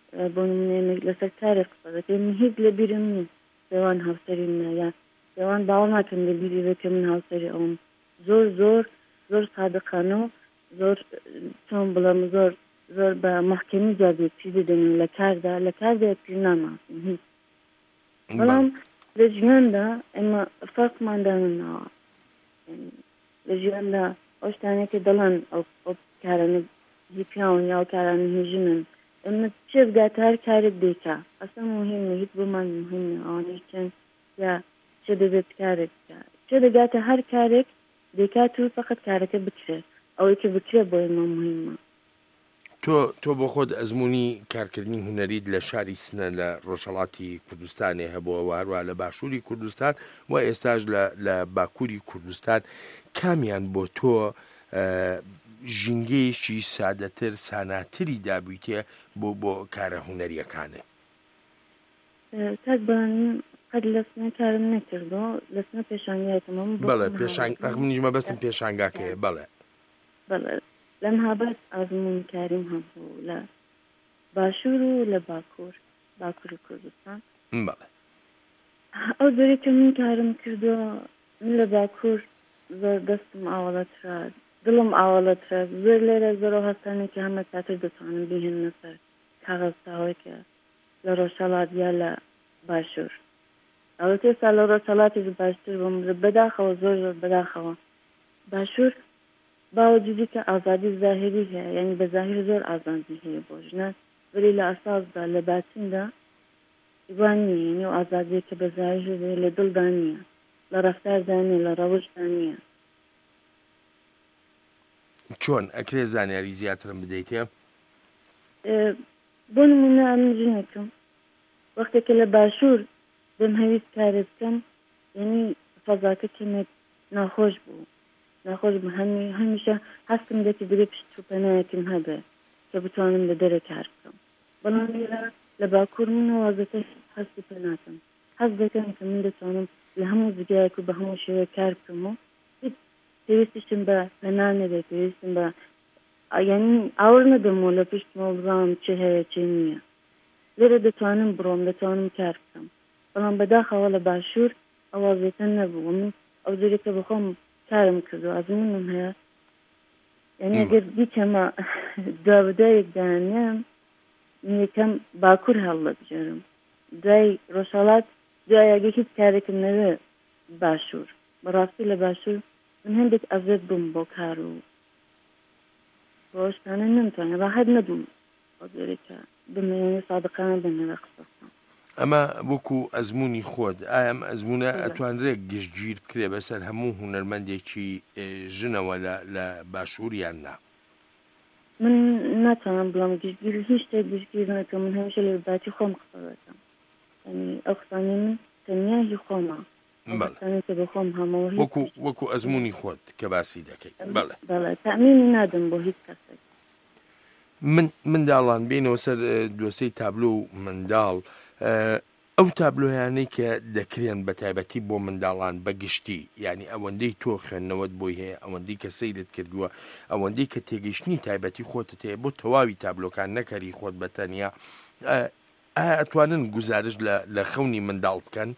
بۆ نمونەیەک لەسەر کارێک قسە دەکەین من هیچ لە بیرم نیست دەوان هاوسەری منە یا دەوان باوە ناکەم لە بیری بێت کە من هاوسەری ئەوم زۆر سادقانە و زۆر چۆن بڵێم زۆر بە مەحکەمی جابێت پیر دەدەین لە کاردا پیر ناماسن هیچ بەڵام لە ژیاندا ئێمە فەرقماندانەوە لە ژیاندا ئەو شتانێک کە دەڵێن ئەو کارانە هی پیاون یا کارانە هێژنن ئەمە چێ بگاتە هەر کارێک دێکا ئەسڵ مهمە هیچ بۆمان مهمە ئەوانەی چەند یا چێ دەبێت کارێک چێ دەگاتە هەر کارێک دێکات و فقط کارەکە بکرێت ئەوەی کە بکرێت بۆ ئێمە مهمە. تۆ بۆ خۆت ئەزمموی کارکردنی هوەریت لە شاری سنە لە ڕۆژهەڵاتی کوردستانی هەبووەوە هەروە لە باشووری کوردستان و ئێستاش لە باکووری کوردستان کامیان بۆ تۆ ژینگەیەکی سادەتر ساناتری دابوویتێ بۆ کارە هوەریەکانە؟ کاک بەڵێن قەت لەسنە کارم نەکردەوە لەسنە پێشانگایەتەوە بەڵێ منیش مەبەستم پێشانگاکەیە بەڵێ لەم هابەت ئازمون کاریم هەبوو لە باشوور و لە باکووری کوردستان بەڵێ ئەو زۆری کە من کارم کردووە من لە باکوور زۆر دەستم ئاوەڵەترا دڵم ئاوەڵەترا زۆر لێرە زۆر هەستانێکی هەمە کاتر دەتوانم بیهێنە سەر کاغەزتاوەی کە لە ڕۆژهەڵات یا لە باشوور ئەوە ئێستا لە ڕۆژهەڵاتێک باشتر بووم بەداخەوە زۆر بەداخەوە باشوور باوەجودی کە ئازادی زاهری هەیە یعنی بە زاهر زۆر ئازادی هەیە بۆ ژنان ولی لە ئاساسدا لە باتیندا وان نییە یعنی و ئازادی کە بە زاهر لە دڵدا نییە لە ڕەفتاردا نیە لە ڕەوشدا نییە. چۆن ئەکرێ زانیاری زیاترم بدەیتێ؟ بۆ نمونە من ژنێکم وەختێکە لە باشوور بم هەویست کارێ بکەم یعنی فەزاکە کەمێک ناخۆش بوو هەمیشە هەستم دەکی درێ پشت و پەنایەکم هەبێ کە بتوانم لە دەرە کار بکەم بەڵام لە باکوور من وازەکە هەستی پێ ناکەم هەست دەکەم کە من دەتوانم لە هەموو جگایەک و بە هەموو شێوە کار بکەم و پێویستیشم بە پەنا نەبێت پێویستم بە یعنی ئاور نەدەمەوە لە پشتمەوە بزانم چه هەیە چه نییە لێرە دەتوانم بڕۆم دەتوانم کار بکەم بەڵام بەداخەوە لە باشوور ئەوازێتە نەبوو من ئەو جۆرێکە بخۆم کارم کردو ئازمونم هەیە یعنی ئەگەر دیکەمە دوابدایەک دانیام یەکەم باکوور هەڵدەبژێرم دوای ڕۆژهەڵات دوایەگە هیچ کارێکم نەوێ باشوور بەڕاستی لە باشوور من هەندێک ئەزێت بووم بۆ کار و بۆ شتانە نەمتوانێ ڕاحەت نەبووم بۆ جۆرێکە بمێنێ سادقانە بمێنە قسەستان. ئەمە وەکو ئەزمموی خۆت ئایا ئەم ئەزمونە ئەتوانرێت گشتگیر بکرێ بەسەر هەموو هوەرمەندێکی ژنەوە لە باشووریان نا؟ من ناتوانم بڵام گشتگیر هیچ شتێک گشتگیر نەکەم من هەمیشە لە باتی خۆم قسە دەکەم یعنی ئەو قسانەی من تەنیا هی خۆمە قسانێکە بە خۆم هەمەوە وەکو ئەزمموی خۆت کە باسی دەکەیت بەڵێ تەمینی نادەم بۆ هیچ کەسێک. منداڵان بینەوە سەر دۆسەی تابلۆ و منداڵ ئەو تابلۆیانەی کە دەکرێن بە تایبەتی بۆ منداڵان بەگشتی یعنی ئەوەندەی تۆ خوێندنەوەت بۆی هەیە ئەوەندەی کە سەیرت کردووە ئەوەندەی کە تێگەیشتنی تایبەتی خۆتت هەیە بۆ تەواوی تابلۆکان نەکەری خۆت بە تەنیا ئایا ئەتوانن گزارش لە خەونی منداڵ بکەن؟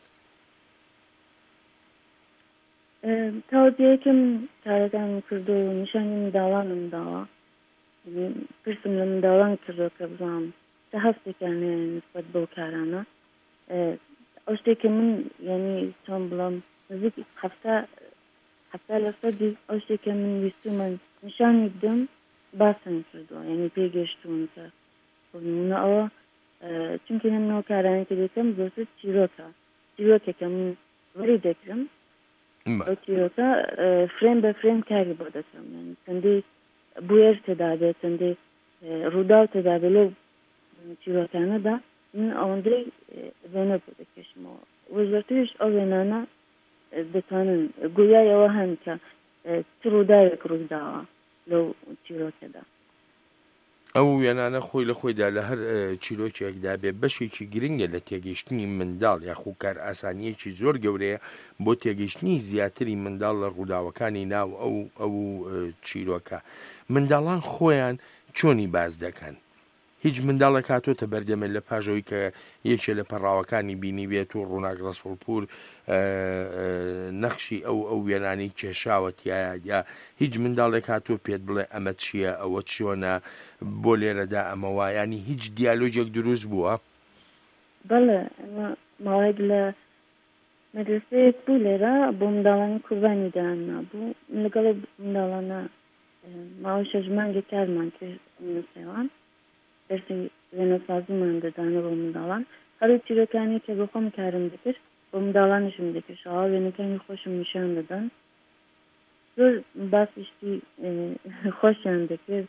تاوەتەیەکم کارەکانم کردو و نیشانی منداڵانم داوە پرسم لە منداڵان کردو کە بزانم چه هەستێکیان هەیە نسبەت بەو کارانە ئەو شتێککە من یعنی چۆن بڵام نزیک هەفتا لە سەدی ئەو شتێککە من ویستومە نیشانی بدەم باسم کردووە یعنی پێگەشتوون کە نمونە ئەوە چونکە هەمنەوە کارانێک دەکەم زۆرتر چیرۆکێکە من وەری دەکرم ئەو چیرۆکە فرێم بە فرێم کاری بۆ دەکەم یعنی چەندەی بوێر تێدا بێت چەندەی ڕوودا تێدا بێت لەو چیرۆکانەدا من ئەوەندەی وێنە بۆ دەکەشمەوە وەزارتیش ئەو وێنانە دەتوانن گویایەوە هەن کە چ ڕووداوێک ڕووداوە لەو چیرۆکەدا. ئەو وێنانە خۆی لە خۆیدا لە هەر چیرۆکێکدا بێ بەشێکی گرنگە لە تێگەیشتنی منداڵ یاخوو کار ئاسانیەکی زۆر گەورەیە بۆ تێگەیشتنی زیاتری منداڵ لە ڕووداوەکانی ناو ئەو چیرۆکە. منداڵان خۆیان چۆنی باز دەکەن هیچ منداڵێک هاتۆتە بەردەمێن لە پاژەوەی کە یەکێ لە پەڕاوەکانی بینی بێت و ڕووناک ڕەسوڵپور نەخشی ئەو وێنانی کێشاوەتیایە یا هیچ منداڵێک هاتۆ پێت بڵێ ئەمە چییە ئەوە چۆنە بۆ لێرەدا ئەمەوە ینی هیچ دیالۆجێک دروست بووە؟ بەڵێ ماوەیەک لە مەدرسەیەک بوو لێرە بۆ منداڵانی قوربانی دانا بوو لەگەڵ منداڵانە ماوەی 6 مانگێک کارمان کرد نووسێوان دەرسی وێنەسازیمان دەدانە بۆ منداڵان هەروی چیرۆکانی کە بۆ خۆم کارم دەکرد بۆ منداڵانشم دەکرد شەوا وێنەکانی خۆشم نیشان دەدەن زۆر باسیشتی خۆشیان دەکرد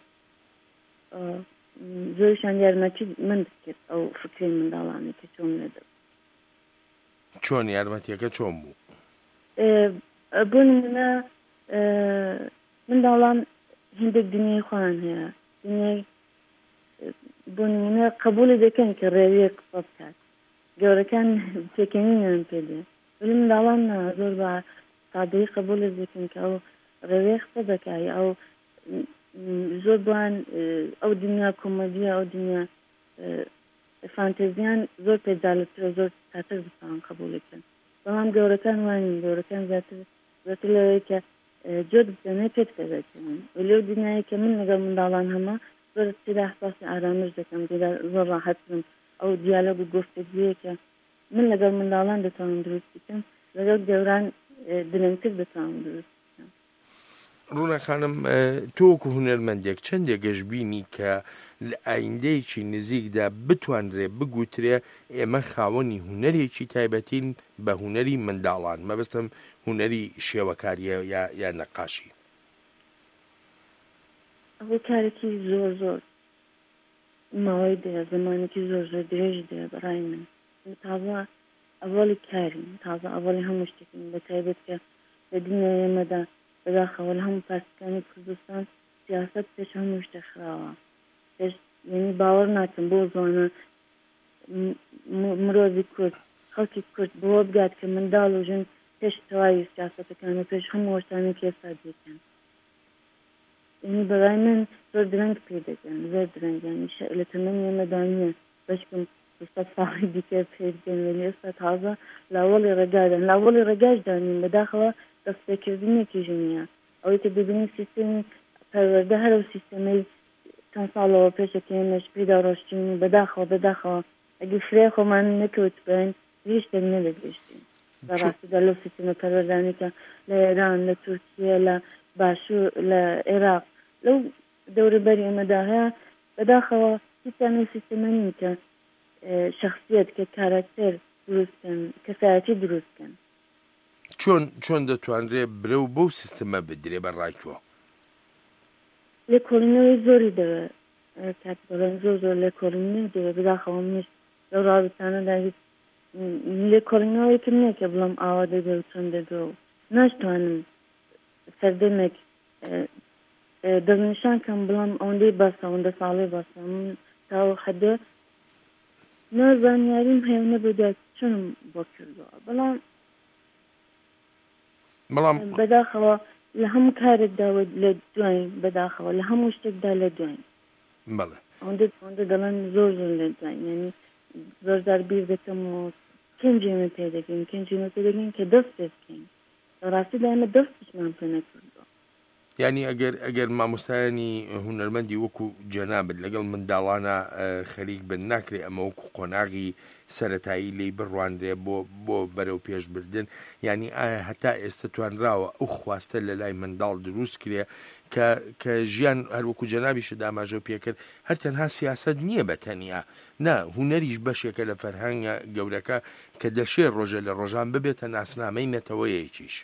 زۆریشان یارمەتی من دەکرد ئەو فکری منداڵانی کە چۆن لێ دەبێت. چۆن یارمەتیەکە چۆن بوو؟ بۆ نمونە منداڵان هەندێک دنیای خۆیان هەیە دنیای بۆ نمونە قبولی دەکەن کە ڕێویە قسە بکات گەورەکان تێکەنینیان پێ دێ ولی منداڵان زۆر بە سادەیی قبولی دەکەن کە ئەو ڕێوێ قسە دەکای ئەو زۆر بوان ئەو دنیا کۆمەدیە ئەو دنیا فانتزیان زۆر پێداڵترە زۆر تاتر بتوان قبولەکەن بەڵام گەورەکان وانین گەورەکان زیاتر لەوەی کە جۆت بزانێ پێت پێدەکەن لەو دنیای کە من لەگەڵ منداڵان هەمە زۆر تێدا احساسی ئارامش دەکەم تێدا زۆر ڕاحەت بم ئەو دیالۆگ و گفتگویە کە من لەگەڵ منداڵان دەتوانم دروست بکەم لەگەڵ گەوران درەنگتر دەتوانم دروست بکەم. ڕوونا خانم تۆکو هونەرمەندێک چەندێک گەشتبینی کە لە ئایندەیەکی نزیکدا بتوانرێ بگوترێ ئێمە خاوەنی هونەرێکی تایبەتین بە هونەری منداڵان مەبەستم هونەری شێوەکاریە یا نەقاشی؟ ئەوە کارێکی زۆر ماوەی دێ زمانێکی زۆر درێژ دێ بەڕای من تازە ئەوەڵی کارین تازە ئەوەڵی هەموو شتێکین بە تایبەت کە لە دنیای ئێمەدا بەداخەوە لە هەموو پارتەکانی کوردستان سیاست پێش هەموو شتە خراوە یعنی باوەڕ ناکەم بۆ زۆنە مرۆڤی کورد خەڵکی کورد بۆ بگات کە منداڵ و ژن پێش تەواوی سیاسەتەکانە پێش هەموو شتانی کێسا دێکەن یعنی بەڕای من زۆر درەنگ پێ دەکەن زۆر درەنگ یعنی لە تەمەنی ئێمەدا نییە بەشکم 200 ساڵی دیکە پێ بگەن ولی ئێستا تازە لاوەڵی ڕێگادان لاوەڵی ڕێگاشدان نین بەداخەوە دەستپێکردنێکیژ نییە ئەوەی کە دەبینی سیستەمی پەروەردە هەرو سیستەمەی چەند ساڵەوە پێشەکەمەش پیدا ڕۆشتین بەداخەوە ئەگە فرێ خۆمان نەکەوت بن هیچ نەدەگەشتین بەڕاستیدا لەو سیستەمە پەروەردانی کە لە ئێران لە تورکیە لە باشوور لە عێراق لەو دەوروبەری ئێمەدا هەیە بەداخەوە سیستەمە نین کە شخصیت کە کاراکتەر دروستکەن کەسایەتی دروستکەن چۆن دەتوانرێ برە و بەو سیستەمە بدرێ بەڕای تۆ؟ لە کۆڵینەوەی زۆری دەوێت کات بەڵێن زۆر لە کۆڵینەوەی دەوێت بەداخەوە منیش لەو ڕابستانەدا هیچ لە کۆڵینەوەیکم نییە کە بڵم ئاوا دەدە و چۆن دەدە و ناشتوانم سەردەمێک دەستنیشان کەم بڵم ئەوەندەی بەسە ئەوەندە ساڵی بەسە من تاوە حەدە نازانیاریم هەیە نەبێت چۆنم بۆ کردەوە بەڵام بەداخەوە لە هەموو کارێکدا لە دوایین بەداخەوە لە هەموو شتێکدا لە دوایین ئەوەندە دەڵێن زۆر لە دوایین یعنی زۆر جار بیر دەکەم و کەنجێمە پێ دەکەین کەنجێمە پێ دەکەین کە دەست پێ بکەین ڕاستیدا ئێمە دەستیشمان پێ نەکردەوە یعنی ئەگەر مامۆستایانی هونەرمەندی وەکو جەنابەت لەگەڵ منداڵانە خەریک بن ناکرێ ئەمە وەکو قۆناغی سەرەتایی لی بڕواندرێ بۆ بەرەو پێشبردن یعنی ئایا هەتا ئێستا توانراوە ئەو خواستە لە لای منداڵ دروست کرێ کە ژیان هەروەکو جەنابیشە داماژە پێکرد هەر تەنها سیاست نییە بەتەنیا نا هونەریش بەشێکە لە فەرهەنگە گەورەکە کە دەشێ ڕۆژە لە ڕۆژان ببێتە ناسنامەی نەتەوەیەکیش.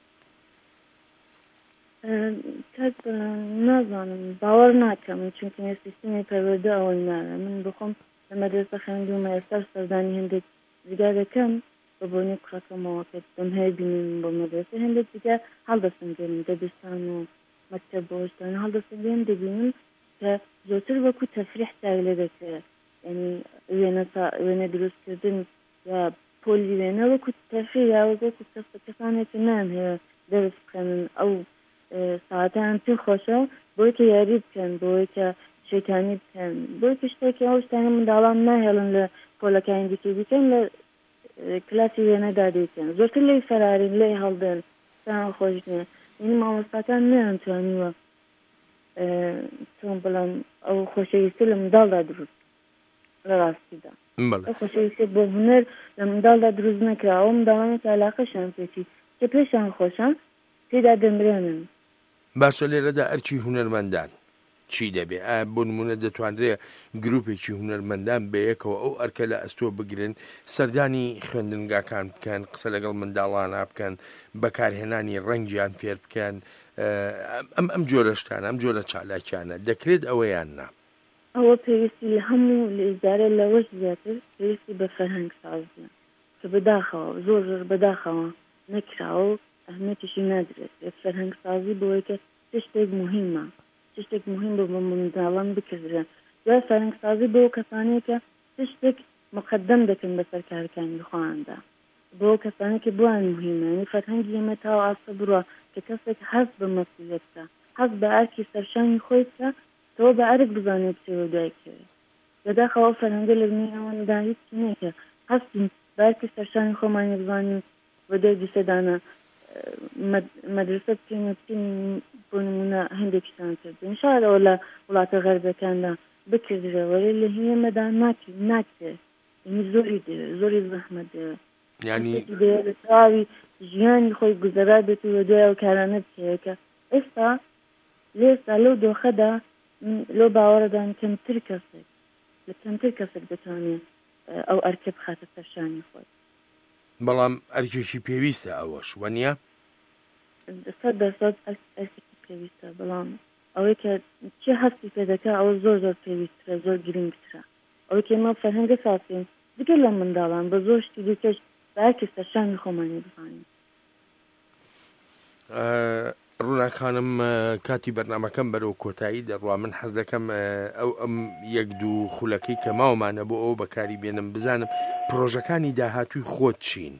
کات نازانم باوەڕ ناکەم چونکە سیستەمی پەروەردە ئەوەی نارە من بخۆم لە مەدرسە خوێندومە ئێستا سەردانی هەندێک جگا دەکەم بە بۆنی کوڕەکەمەوە کە دەم هەیە بینیم بۆ مەدرسە هەندێک جگا هەڵدەسەنگێنم دەبستان و مەکتەب بۆشتان هەڵدەسەنگێن دەبینم کە زۆرتر وەکو تەفریح تای لێ دەکرێت یعنی وێنە دروستکردن یا پۆلی وێنە وەکو تەفریح یا وەکو کەسانێکی نان هەیە دەست بکەن ئەو ساعتان پێ خۆشە بۆی کە یاری بکەن بۆی کە شێتانی بکەن بۆی شتێکی ئەو شتانە منداڵان ناهێڵن لە پۆلەکانی دیکە دیکەن لە کلاسی وێنەدا دەیکەن زۆرتر لێی فەرارین لێی هەڵدەن تان خۆشنێ یعنی مامۆستاکان نەیانتوانیوە چۆن بڵێم ئەو خۆشەویستی لە منداڵدا دروست لە ڕاستیدا ئەو خۆشەویستی بۆ هونەر لە منداڵدا دروست نەکرا ئەو منداڵانێک عەلاقەشیان پێچی کە پێشیان خۆشان تێدا دەمرێنن باشە لێرەدا ئەرکی هونەرمەندان چی دەبێ بۆ نمونە دەتوانرێت گروپێکی هونەرمەندان بەیەکەوە ئەو ئەرکە لە ئەستۆ بگرن سەردانی خوێندنگاکان بکەن قسە لەگەڵ منداڵانە بکەن بەکارهێنانی ڕەنگیان فێر بکەن ئەم جۆرە شتانە ئەم جۆرە چالاکیانە دەکرێت ئەوەیان نا ئەوە پێویستی لە هەموو لە ئیدارە لەوەش زیاتر پێویستی بە فەرهەنگ سازیە کە بەداخەوە زۆر زۆر بەداخەوە نەکراوە و ئەهمیەتیشی نادرێت فەرهەنگ سازی بۆی کە شتێک مهمە شتێک مهم بۆ منداڵان بکردرێن دوای فەرهەنگ سازی بۆ کەسانەیە کە شتێک مقدم دەکەن بەسەر کارەکانی خۆیاندا بۆ کەسانێکی بۆیان مهمە یعنی فەرهەنگی ئێمە تاوە ئاستا بڕوە کە کەسێک هەست بە مەسئولیەت بکە هەست بە ئەرکی سەرشانی خۆی بکە تەوە بە ئەرک بزانێت بچێوە دوایکەوێت بەداخەوە فەرهەنگە لە بنێەوەدا هیچی نییە کە هەستین بە ئەرکی سەرشانی خۆمانی بزانین بە دوای دیسەدانە مەدرسە بچین بۆ نمونە هەندێکیشان کرد ئینشاءالله لە وڵاتە غەربەکاندا بکردرەوە لە هێمەدا ناکرێت زۆری زەحمەت دەوێت یعنی لە تەواوی ژیانی خۆی گوزەرا بێت و دوای ئەو کارانە بکەوێت کە ئێستا لەو دۆخەدا لەو باوەڕدان کەمتر کەسێک دەتوانێت ئەو ئەرکە بخاتە سەرشانی خۆی بەڵام ئەرکێکی پێویستە ئەوەش وەنیە 100% ئەرکێکی پێویستە بەڵام ئەوەی کە چی هەستی پێ دەکا ئەوە زۆر پێویسترە زۆر گرنگترە ئەوەی کە ئێمە فەرهەنگە ساسین دیگە لە منداڵان بە زۆر شتی دیکەش بە ئەرکی سەرشانی خۆمانی بزانین ڕووناکانم کاتی بەرنامەکەم بەرەو کۆتایی دەڕوا من حەز دەکەم ئەم یەک دوو خولەکەی کە ماوەمانە بۆ ئەو بەکاری بێنم بزانم پرۆژەکانی داهاتووی خۆت چین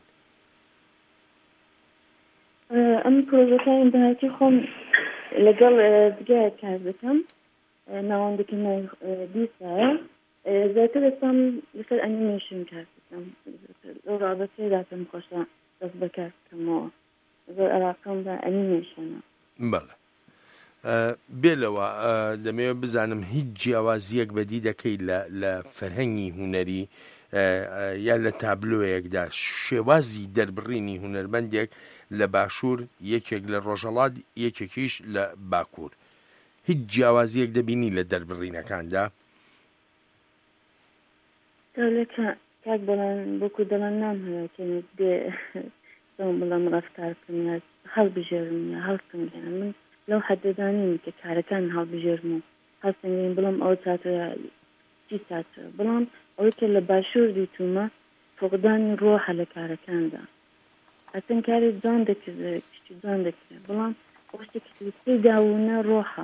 ئەم پرۆژەکانی داهاتی خۆم لەگەڵ دگایە کار دەکەم ناوەندێکی دیسایە زیاتر ئێستام لەسەر ئەنیمێشن کار دەکەم لەو ڕابەتەیەدا پێم خۆشە دەست بەکار بکەمەوە زۆر علاقەم بە ئەنیمێشنە بەڵێ بێلەوە دەمەوێت بزانم هیچ جیاوازیەک بەدی دەکەی لە فەرهەنگی هونەری یا لە تابلۆیەکدا شێوازی دەربڕینی هونەرمەندێک لە باشوور یەکێک لە ڕۆژهەڵات یەکێکیش لە باکوور هیچ جیاوازیەک دەبینی لە دەربڕینەکاندا کاک بەڵام بۆکو دەڵان نامهەیەکێنێت بێ بڵام ڕفتار بکەم هەڵبژێرم یا هەڵکەم من لەو حەدەدانیم کە کارەکان هەڵبژێرم و هەستنگەین بڵام ئەو چاترە چی چاترە بڵام ئەوەی کە لە باشوور دیتومە فۆقدانی ڕۆحە لە کارەکاندا ئەسن کاری جوان دەکرد کشتی جوان دەکرد بەڵام ئەو شتێکی پێی داوونە ڕۆحە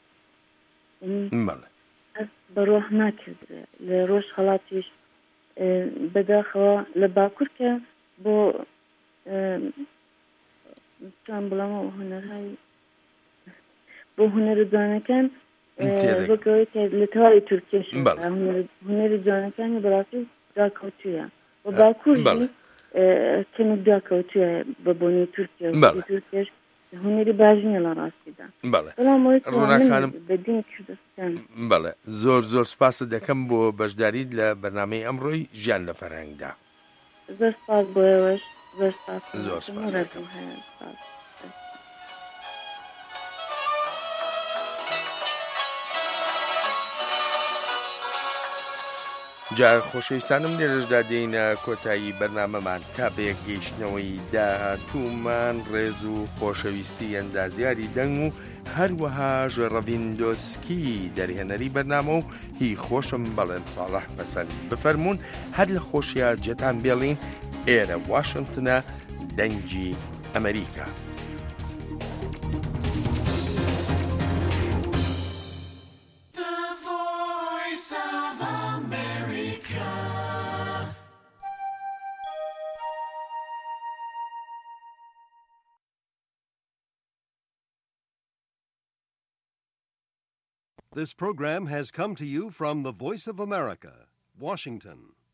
ئەس بە ڕۆح ناکردرێ لە ڕۆژ خەڵاتیش بەداخەوە لە باکوور کە بۆ چۆن بڵامەوە هونەرهای بۆ هونەرە جوانەکان بۆکەوەی کە لە تەواوی تورکیش هونەری جوانەکانی بەڕاستی داکەوتویە بۆ باکووری کەمێک داکەوتویە بە بۆنی تورکیا تورکیش هونەری باش نییە لە ڕاستیدا ڕووناکانم بەدین کوردستان بەڵێ زۆر سپاسە دەکەم بۆ بەشداریت لە بەرنامەی ئەمڕۆی ژیان لە فەرهەنگدا زۆر سپاس بۆ ئێوەش زۆر سپاس دەکەم جار خۆشەویستانم لێرەشدا دێینە کۆتایی بەرنامەمان تا بەیەک گەیشتنەوەی داهاتوومان ڕێز و خۆشەویستی ئەندازیاری دەنگ و هەروەها ژەڕەڤیندۆسکی دەرهێنەری بەرنامە و هی خۆشم بەڵێن ساڵح بەسەر بفەرمونون هەر لە خۆشیە جەتان بێڵین ئێرە واشنگتنە دەنگی ئەمریکا. This program has come to you from the Voice of America, Washington.